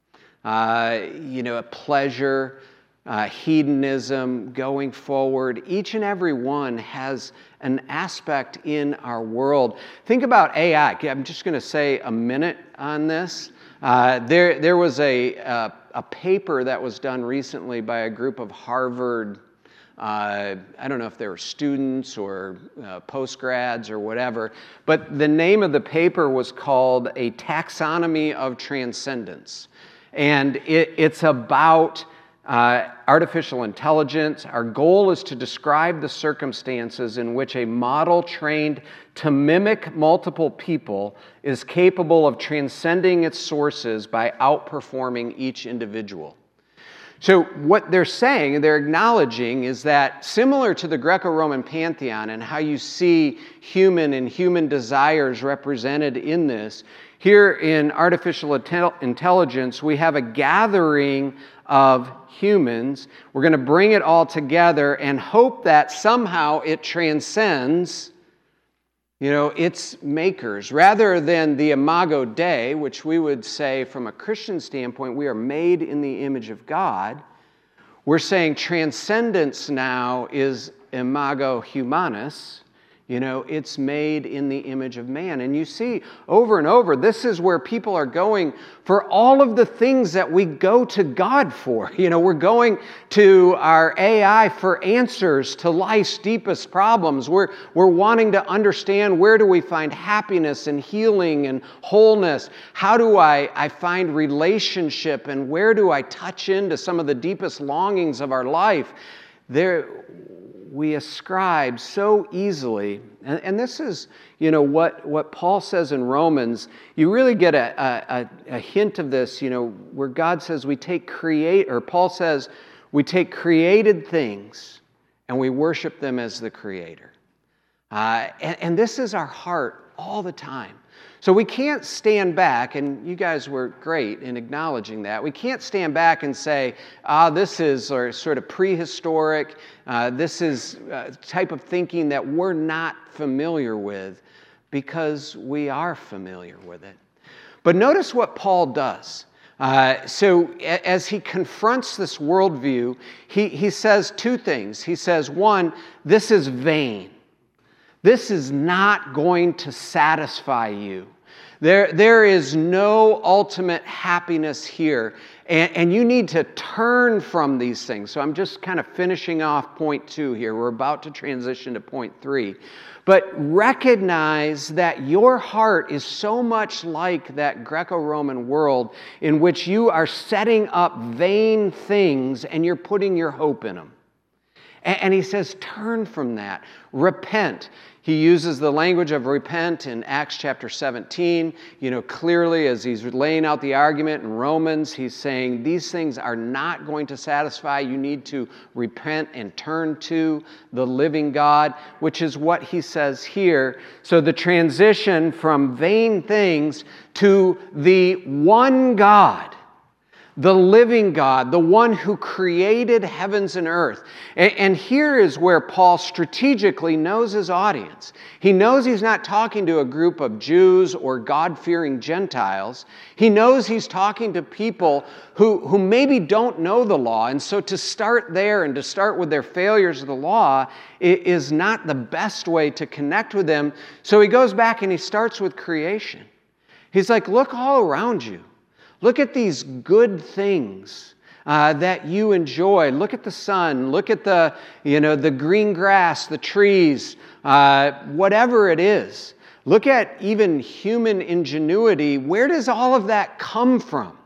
pleasure, hedonism, going forward. Each and every one has an aspect in our world. Think about AI. I'm just going to say a minute on this. There was a paper that was done recently by a group of Harvard, I don't know if they were students or postgrads or whatever, but the name of the paper was called A Taxonomy of Transcendence. And it's about artificial intelligence. Our goal is to describe the circumstances in which a model trained to mimic multiple people is capable of transcending its sources by outperforming each individual. So what they're saying, they're acknowledging, is that similar to the Greco-Roman pantheon and how you see human and human desires represented in this, here in artificial intelligence, we have a gathering of humans. We're going to bring it all together and hope that somehow it transcends, its makers. Rather than the Imago Dei, which we would say from a Christian standpoint, we are made in the image of God, we're saying transcendence now is Imago Humanus. It's made in the image of man. And you see over and over, this is where people are going for all of the things that we go to God for. We're going to our AI for answers to life's deepest problems. We're wanting to understand, where do we find happiness and healing and wholeness? How do I find relationship, and where do I touch into some of the deepest longings of our life? We ascribe so easily, and this is, what Paul says in Romans. You really get a hint of this, where God says Paul says we take created things and we worship them as the Creator. And this is our heart all the time. So we can't stand back, and you guys were great in acknowledging that. We can't stand back and say, this is sort of prehistoric, this is a type of thinking that we're not familiar with, because we are familiar with it. But notice what Paul does. So as he confronts this worldview, he says two things. He says, one, this is vain. This is not going to satisfy you. There is no ultimate happiness here, and you need to turn from these things. So I'm just kind of finishing off point 2 here. We're about to transition to point 3. But recognize that your heart is so much like that Greco-Roman world in which you are setting up vain things and you're putting your hope in them. And he says, turn from that. Repent. He uses the language of repent in Acts chapter 17. Clearly as he's laying out the argument in Romans, he's saying these things are not going to satisfy. You need to repent and turn to the living God, which is what he says here. So the transition from vain things to the one God, the living God, the one who created heavens and earth. And here is where Paul strategically knows his audience. He knows he's not talking to a group of Jews or God-fearing Gentiles. He knows he's talking to people who maybe don't know the law. And so to start there and to start with their failures of the law is not the best way to connect with them. So he goes back and he starts with creation. He's like, look all around you. Look at these good things that you enjoy. Look at the sun. Look at the green grass, the trees, whatever it is. Look at even human ingenuity. Where does all of that come from?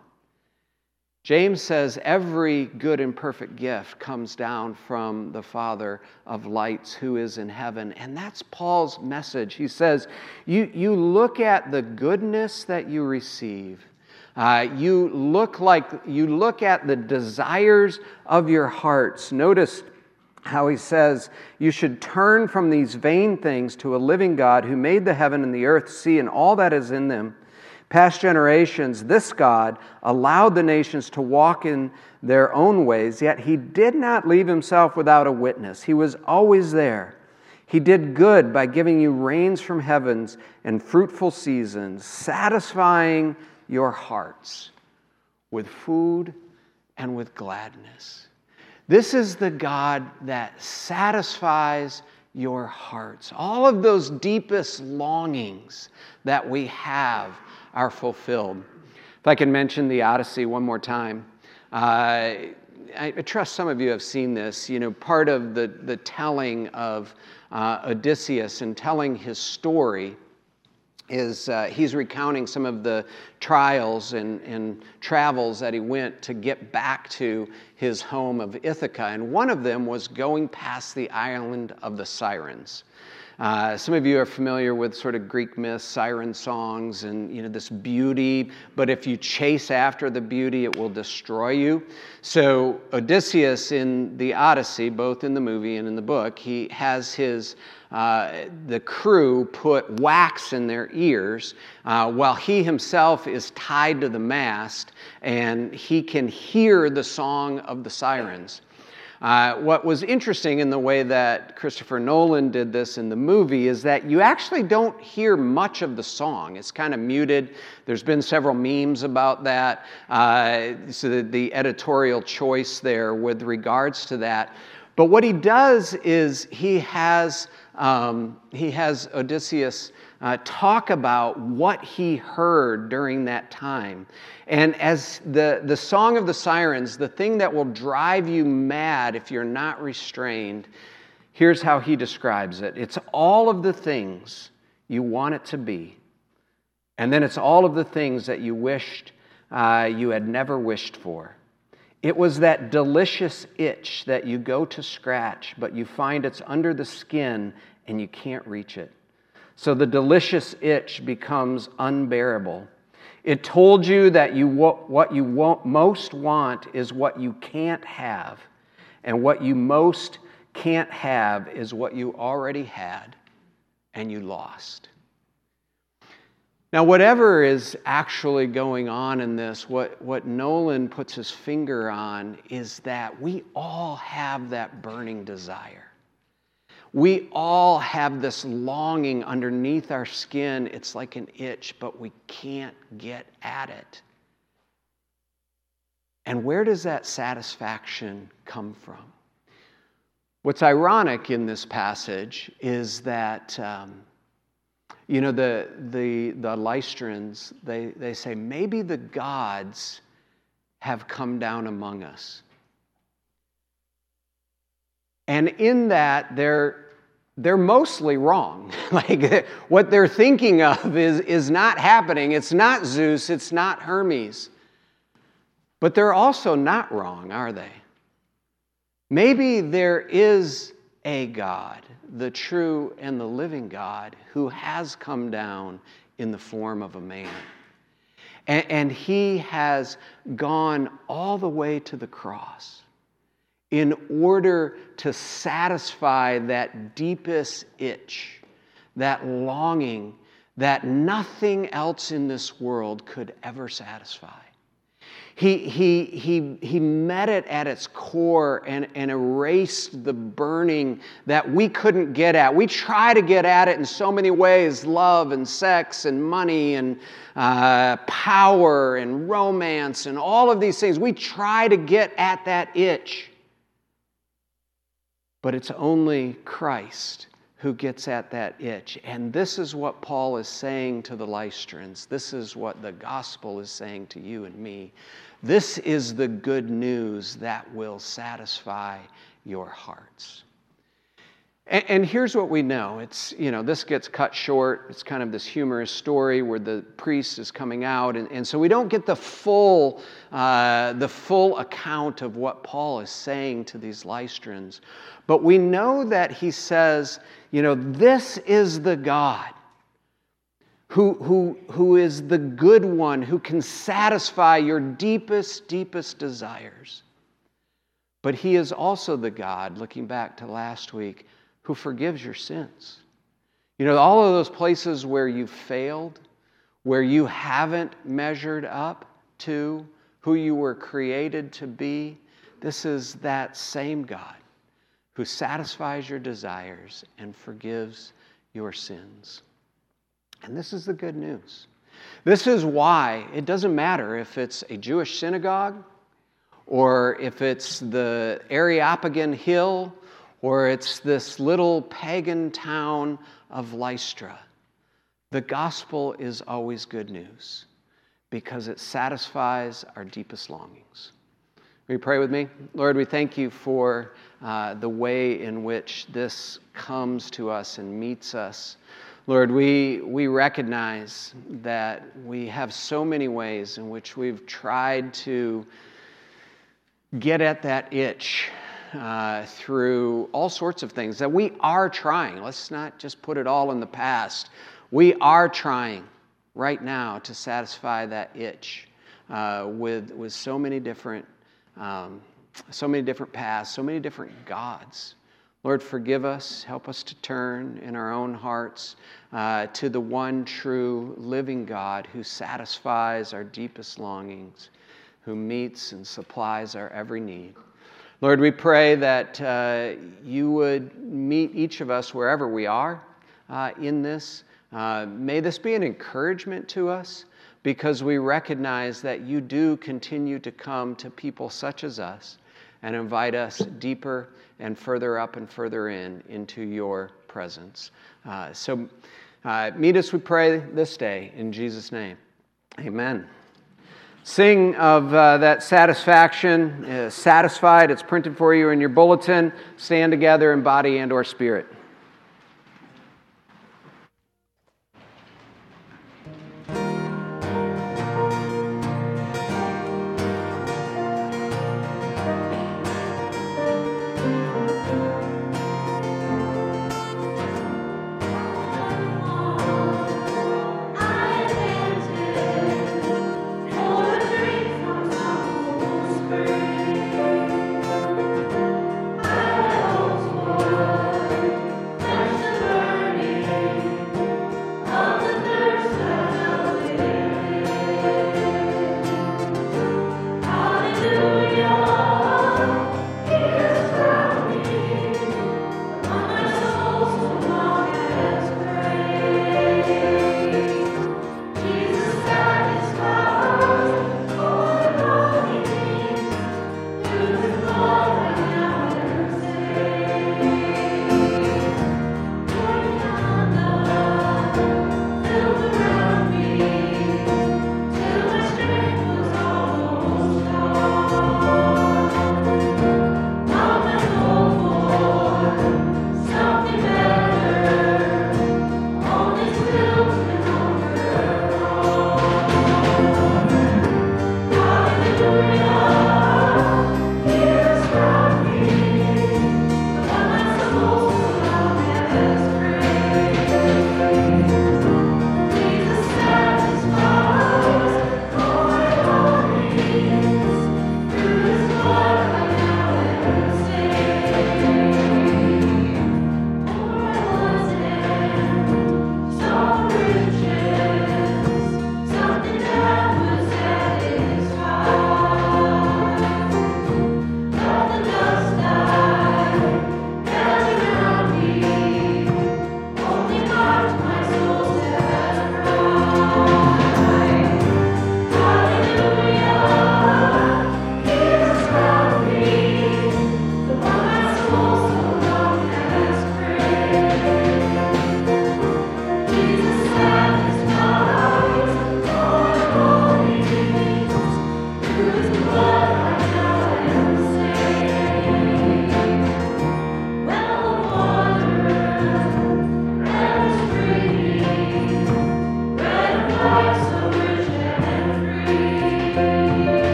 James says every good and perfect gift comes down from the Father of lights who is in heaven. And that's Paul's message. He says, you look at the goodness that you receive. You look at the desires of your hearts. Notice how he says, you should turn from these vain things to a living God who made the heaven and the earth, sea, and all that is in them. Past generations, this God allowed the nations to walk in their own ways, yet he did not leave himself without a witness. He was always there. He did good by giving you rains from heavens and fruitful seasons, satisfying your hearts with food and with gladness. This is the God that satisfies your hearts. All of those deepest longings that we have are fulfilled. If I can mention the Odyssey one more time. I trust some of you have seen this. Part of the telling of Odysseus and telling his story is he's recounting some of the trials and travels that he went to get back to his home of Ithaca. And one of them was going past the island of the Sirens. Some of you are familiar with sort of Greek myths, siren songs, and this beauty. But if you chase after the beauty, it will destroy you. So Odysseus in the Odyssey, both in the movie and in the book, he has the crew put wax in their ears while he himself is tied to the mast, and he can hear the song of the sirens. What was interesting in the way that Christopher Nolan did this in the movie is that you actually don't hear much of the song. It's kind of muted. There's been several memes about that. So the editorial choice there with regards to that. But what he does is he has Odysseus talk about what he heard during that time. And as the Song of the Sirens, the thing that will drive you mad if you're not restrained, here's how he describes it. It's all of the things you want it to be. And then it's all of the things that you wished you had never wished for. It was that delicious itch that you go to scratch, but you find it's under the skin and you can't reach it. So the delicious itch becomes unbearable. It told you that what you most want is what you can't have, and what you most can't have is what you already had and you lost. Now, whatever is actually going on in this, what Nolan puts his finger on is that we all have that burning desire. We all have this longing underneath our skin. It's like an itch, but we can't get at it. And where does that satisfaction come from? What's ironic in this passage is that the Lystrans, they say, maybe the gods have come down among us. And in that, they're mostly wrong. Like, what they're thinking of is not happening. It's not Zeus, it's not Hermes. But they're also not wrong, are they? Maybe there is a God, the true and the living God, who has come down in the form of a man. And he has gone all the way to the cross in order to satisfy that deepest itch, that longing that nothing else in this world could ever satisfy. He met it at its core and erased the burning that we couldn't get at. We try to get at it in so many ways: love and sex and money and power and romance and all of these things. We try to get at that itch. But it's only Christ who gets at that itch. And this is what Paul is saying to the Lystrans. This is what the gospel is saying to you and me. This is the good news that will satisfy your hearts. And here's what we know. It's, this gets cut short. It's kind of this humorous story where the priest is coming out. And so we don't get the full account of what Paul is saying to these Lystrans. But we know that he says, this is the God who is the good one, who can satisfy your deepest, deepest desires. But he is also the God, looking back to last week, who forgives your sins. All of those places where you failed, where you haven't measured up to who you were created to be, this is that same God who satisfies your desires and forgives your sins. And this is the good news. This is why it doesn't matter if it's a Jewish synagogue, or if it's the Areopagus Hill, or it's this little pagan town of Lystra. The gospel is always good news because it satisfies our deepest longings. Will you pray with me? Lord, we thank you for the way in which this comes to us and meets us. Lord, we recognize that we have so many ways in which we've tried to get at that itch through all sorts of things that we are trying. Let's not just put it all in the past. We are trying right now to satisfy that itch with so many different paths, so many different gods. Lord, forgive us. Help us to turn in our own hearts to the one true living God who satisfies our deepest longings, who meets and supplies our every need. Lord, we pray that you would meet each of us wherever we are in this. May this be an encouragement to us, because we recognize that you do continue to come to people such as us and invite us deeper and further up and further into your presence. So meet us, we pray, this day in Jesus' name. Amen. Sing of that satisfaction, satisfied. It's printed for you in your bulletin. Stand together in body and or spirit.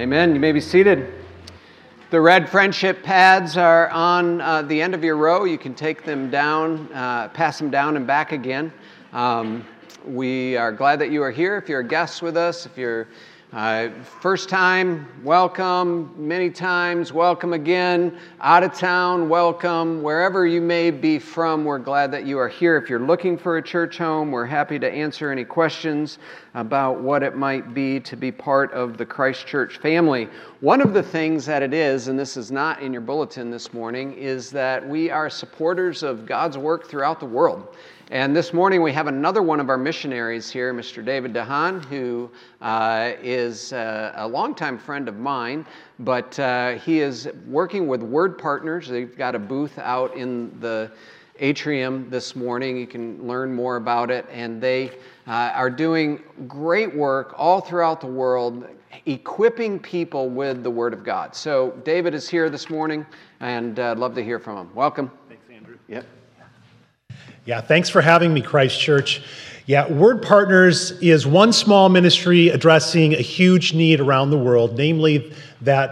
Amen. You may be seated. The red friendship pads are on the end of your row. You can take them down, pass them down and back again. We are glad that you are here. If you're a guest with us, if you're first time, welcome. Many times, welcome again. Out of town, welcome. Wherever you may be from, we're glad that you are here. If you're looking for a church home, we're happy to answer any questions about what it might be to be part of the Christ Church family. One of the things that it is, and this is not in your bulletin this morning, is that we are supporters of God's work throughout the world. And this morning we have another one of our missionaries here, Mr. David DeHaan, who is a longtime friend of mine, but he is working with Word Partners. They've got a booth out in the atrium this morning. You can learn more about it, and they are doing great work all throughout the world, equipping people with the Word of God. So David is here this morning, and I'd love to hear from him. Welcome. Thanks, Andrew. Yep. Yeah, thanks for having me, Christ Church. Yeah, Word Partners is one small ministry addressing a huge need around the world, namely that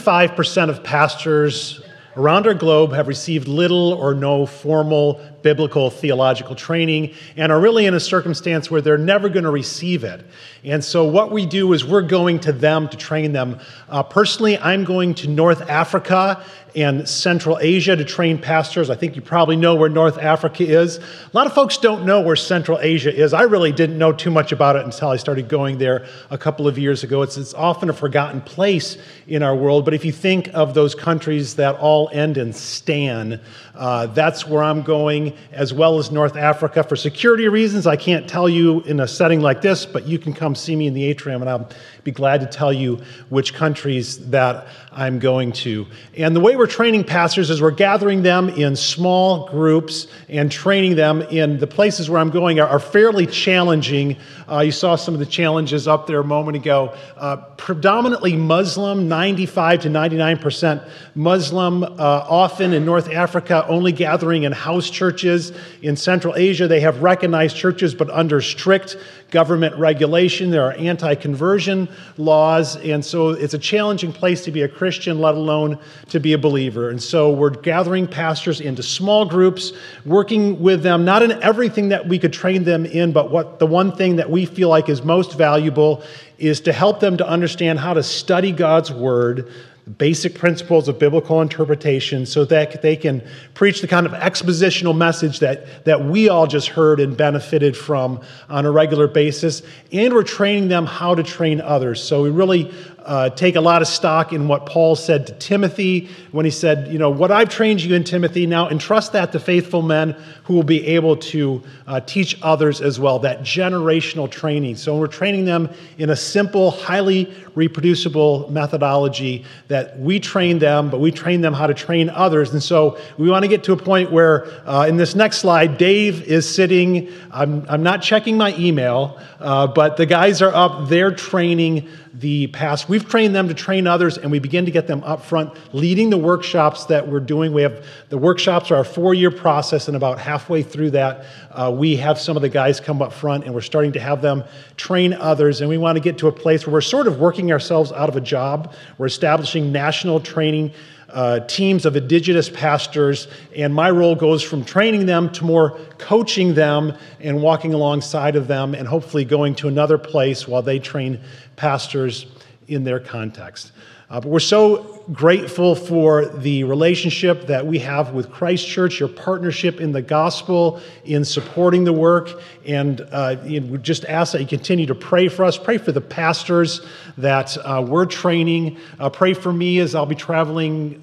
95% of pastors around our globe have received little or no formal biblical theological training and are really in a circumstance where they're never going to receive it. And so what we do is we're going to them to train them. Personally, I'm going to North Africa and Central Asia to train pastors. I think you probably know where North Africa is. A lot of folks don't know where Central Asia is. I really didn't know too much about it until I started going there a couple of years ago. It's often a forgotten place in our world, but if you think of those countries that all end in Stan, that's where I'm going, as well as North Africa. For security reasons, I can't tell you in a setting like this, but you can come see me in the atrium, and I'll be glad to tell you which countries that I'm going to. And the way we're training pastors is we're gathering them in small groups and training them in the places where I'm going are fairly challenging. You saw some of the challenges up there a moment ago. Predominantly Muslim, 95 to 99% Muslim, often in North Africa, only gathering in house churches. In Central Asia, they have recognized churches, but under strict government regulation. There are anti-conversion laws, and so it's a challenging place to be a Christian, let alone to be a believer. And so we're gathering pastors into small groups, working with them, not in everything that we could train them in, but the one thing that we feel like is most valuable is to help them to understand how to study God's Word, the basic principles of biblical interpretation, so that they can preach the kind of expositional message that we all just heard and benefited from on a regular basis. And we're training them how to train others. So we really take a lot of stock in what Paul said to Timothy when he said, what I've trained you in, Timothy, now entrust that to faithful men who will be able to teach others as well, that generational training. So we're training them in a simple, highly reproducible methodology that we train them, but we train them how to train others. And so we want to get to a point where, in this next slide, Dave is sitting, I'm not checking my email, but the guys are up, they're training the past. We've trained them to train others, and we begin to get them up front, leading the workshops that we're doing. The workshops are a 4-year process, and about halfway through that, we have some of the guys come up front, and we're starting to have them train others, and we want to get to a place where we're sort of working ourselves out of a job. We're establishing national training teams of indigenous pastors, and my role goes from training them to more coaching them and walking alongside of them and hopefully going to another place while they train pastors in their context. But we're so grateful for the relationship that we have with Christ Church, your partnership in the gospel, in supporting the work, and we just ask that you continue to pray for us, pray for the pastors that we're training, pray for me as I'll be traveling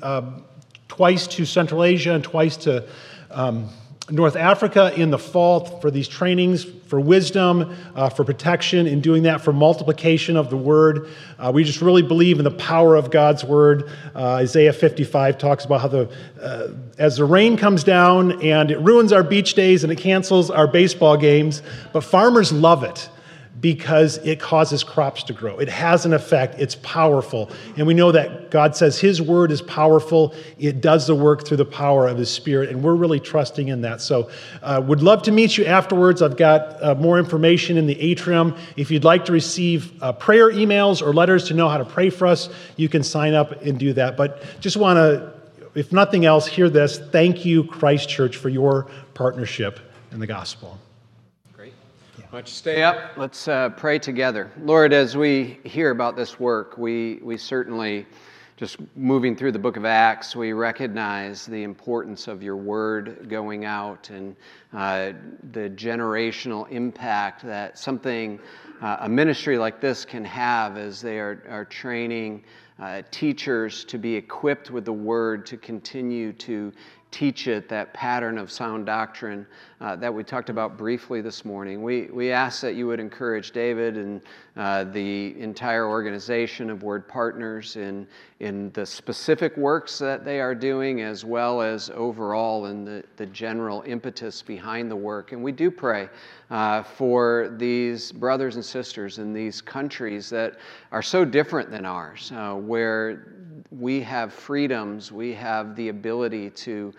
twice to Central Asia and twice to North Africa in the fall for these trainings, for wisdom, for protection, in doing that for multiplication of the Word. We just really believe in the power of God's Word. Isaiah 55 talks about how as the rain comes down and it ruins our beach days and it cancels our baseball games, but farmers love it because it causes crops to grow. It has an effect. It's powerful. And we know that God says his word is powerful. It does the work through the power of his Spirit, and we're really trusting in that. So would love to meet you afterwards. I've got more information in the atrium. If you'd like to receive prayer emails or letters to know how to pray for us, you can sign up and do that. But just want to, if nothing else, hear this. Thank you, Christ Church, for your partnership in the gospel. Why don't you stay up? Let's pray together. Lord, as we hear about this work, we certainly, just moving through the book of Acts, we recognize the importance of your word going out and the generational impact that something, a ministry like this can have as they are training teachers to be equipped with the word to continue to teach it, that pattern of sound doctrine that we talked about briefly this morning. We ask that you would encourage David and the entire organization of Word Partners in the specific works that they are doing, as well as overall in the general impetus behind the work. And we do pray for these brothers and sisters in these countries that are so different than ours, where we have freedoms, we have the ability to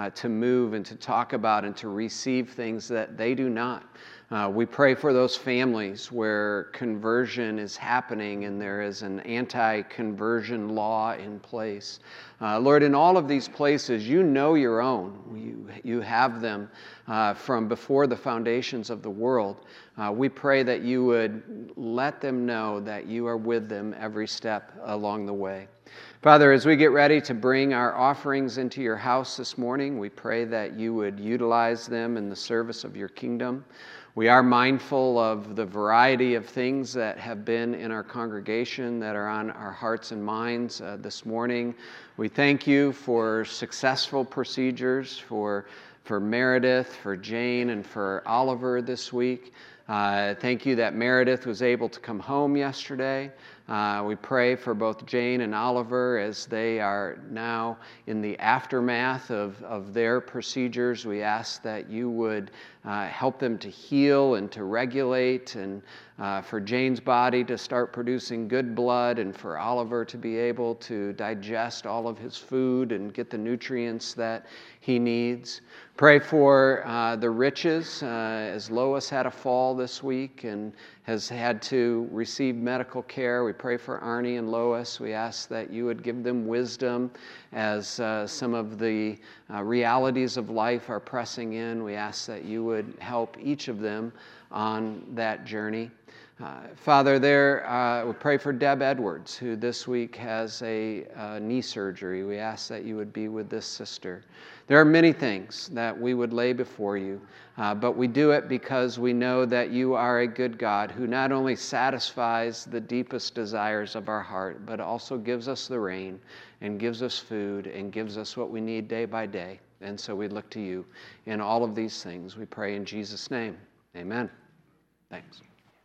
move and to talk about and to receive things that they do not. We pray for those families where conversion is happening and there is an anti-conversion law in place. Lord, in all of these places, you know your own. You have them from before the foundations of the world. We pray that you would let them know that you are with them every step along the way. Father, as we get ready to bring our offerings into your house this morning, we pray that you would utilize them in the service of your kingdom. We are mindful of the variety of things that have been in our congregation that are on our hearts and minds this morning. We thank you for successful procedures for Meredith, for Jane, and for Oliver this week. Thank you that Meredith was able to come home yesterday. We pray for both Jane and Oliver as they are now in the aftermath of their procedures. We ask that you would help them to heal and to regulate, and for Jane's body to start producing good blood, and for Oliver to be able to digest all of his food and get the nutrients that he needs. Pray for the Riches, as Lois had a fall this week and has had to receive medical care. We pray for Arnie and Lois. We ask that you would give them wisdom as some of the realities of life are pressing in. We ask that you would help each of them on that journey. Father, we pray for Deb Edwards, who this week has a knee surgery. We ask that you would be with this sister. There are many things that we would lay before you, but we do it because we know that you are a good God who not only satisfies the deepest desires of our heart, but also gives us the rain and gives us food and gives us what we need day by day. And so we look to you in all of these things. We pray in Jesus' name. Amen. Thanks.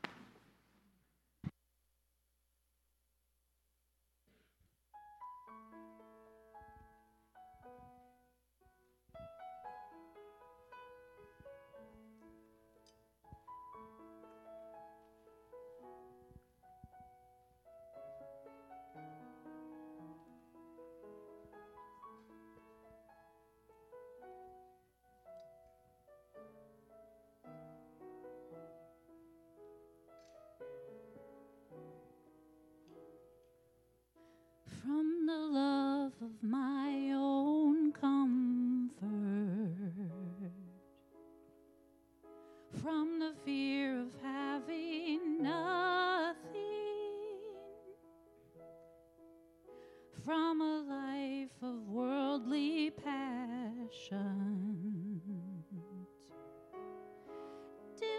From the love of my own comfort, from the fear of having nothing, from a life of worldly passions, deliver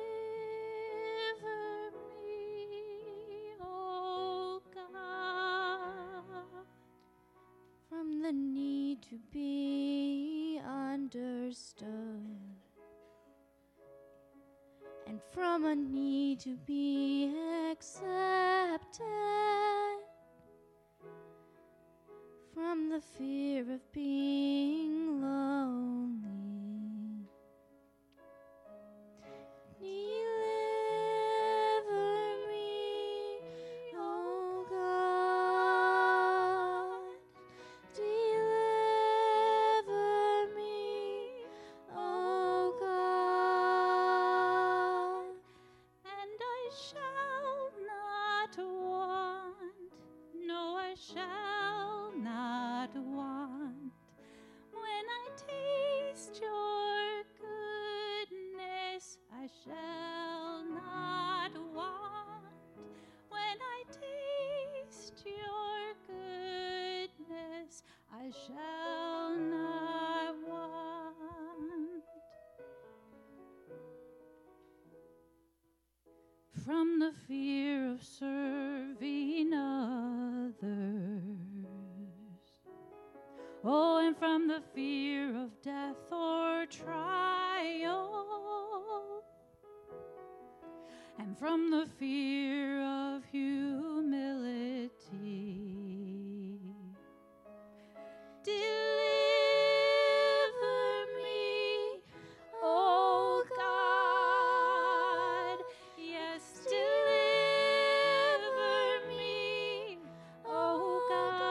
me, O God, from the need to be understood, and from a need to be accepted, from the fear of being lonely. Deliver the fear of serving others. Oh, and from the fear of death or trial, and from the fear of humility. Deliver me, O God. Yes, deliver me, O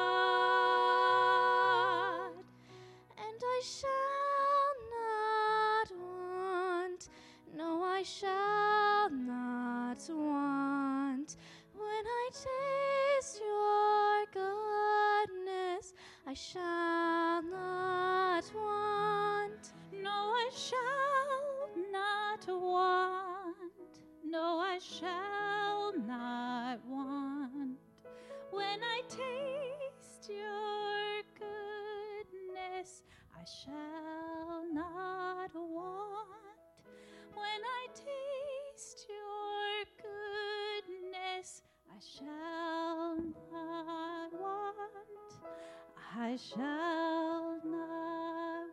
God. And I shall not want, no, I shall not want. When I taste your goodness, I shall not want. No, I shall not want. No, I shall not want. When I taste your goodness, I shall not want. When I taste your goodness, I shall not want. I shall not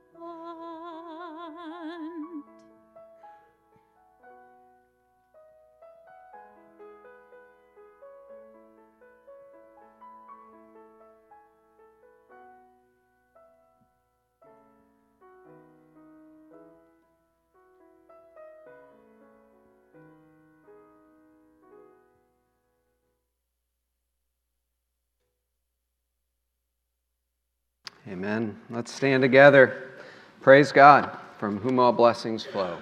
want. Amen. Let's stand together. Praise God, from whom all blessings flow.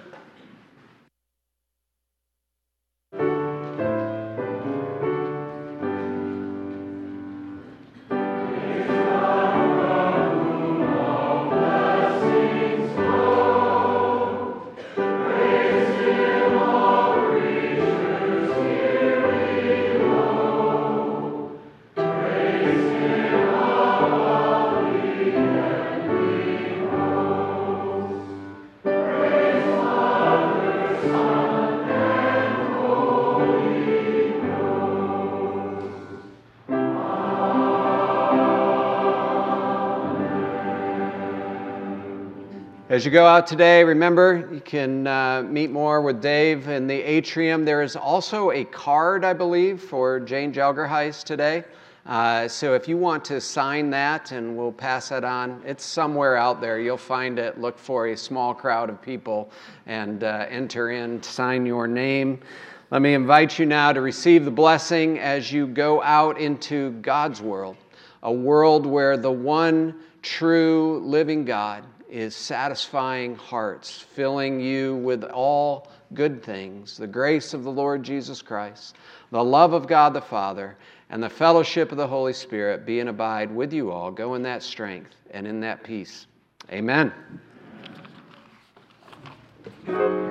As you go out today, remember, you can meet more with Dave in the atrium. There is also a card, I believe, for Jane Jelgerheis today. So if you want to sign that, and we'll pass that on, it's somewhere out there. You'll find it. Look for a small crowd of people and enter in, sign your name. Let me invite you now to receive the blessing as you go out into God's world, a world where the one true living God is satisfying hearts, filling you with all good things, the grace of the Lord Jesus Christ, the love of God the Father, and the fellowship of the Holy Spirit be and abide with you all. Go in that strength and in that peace. Amen.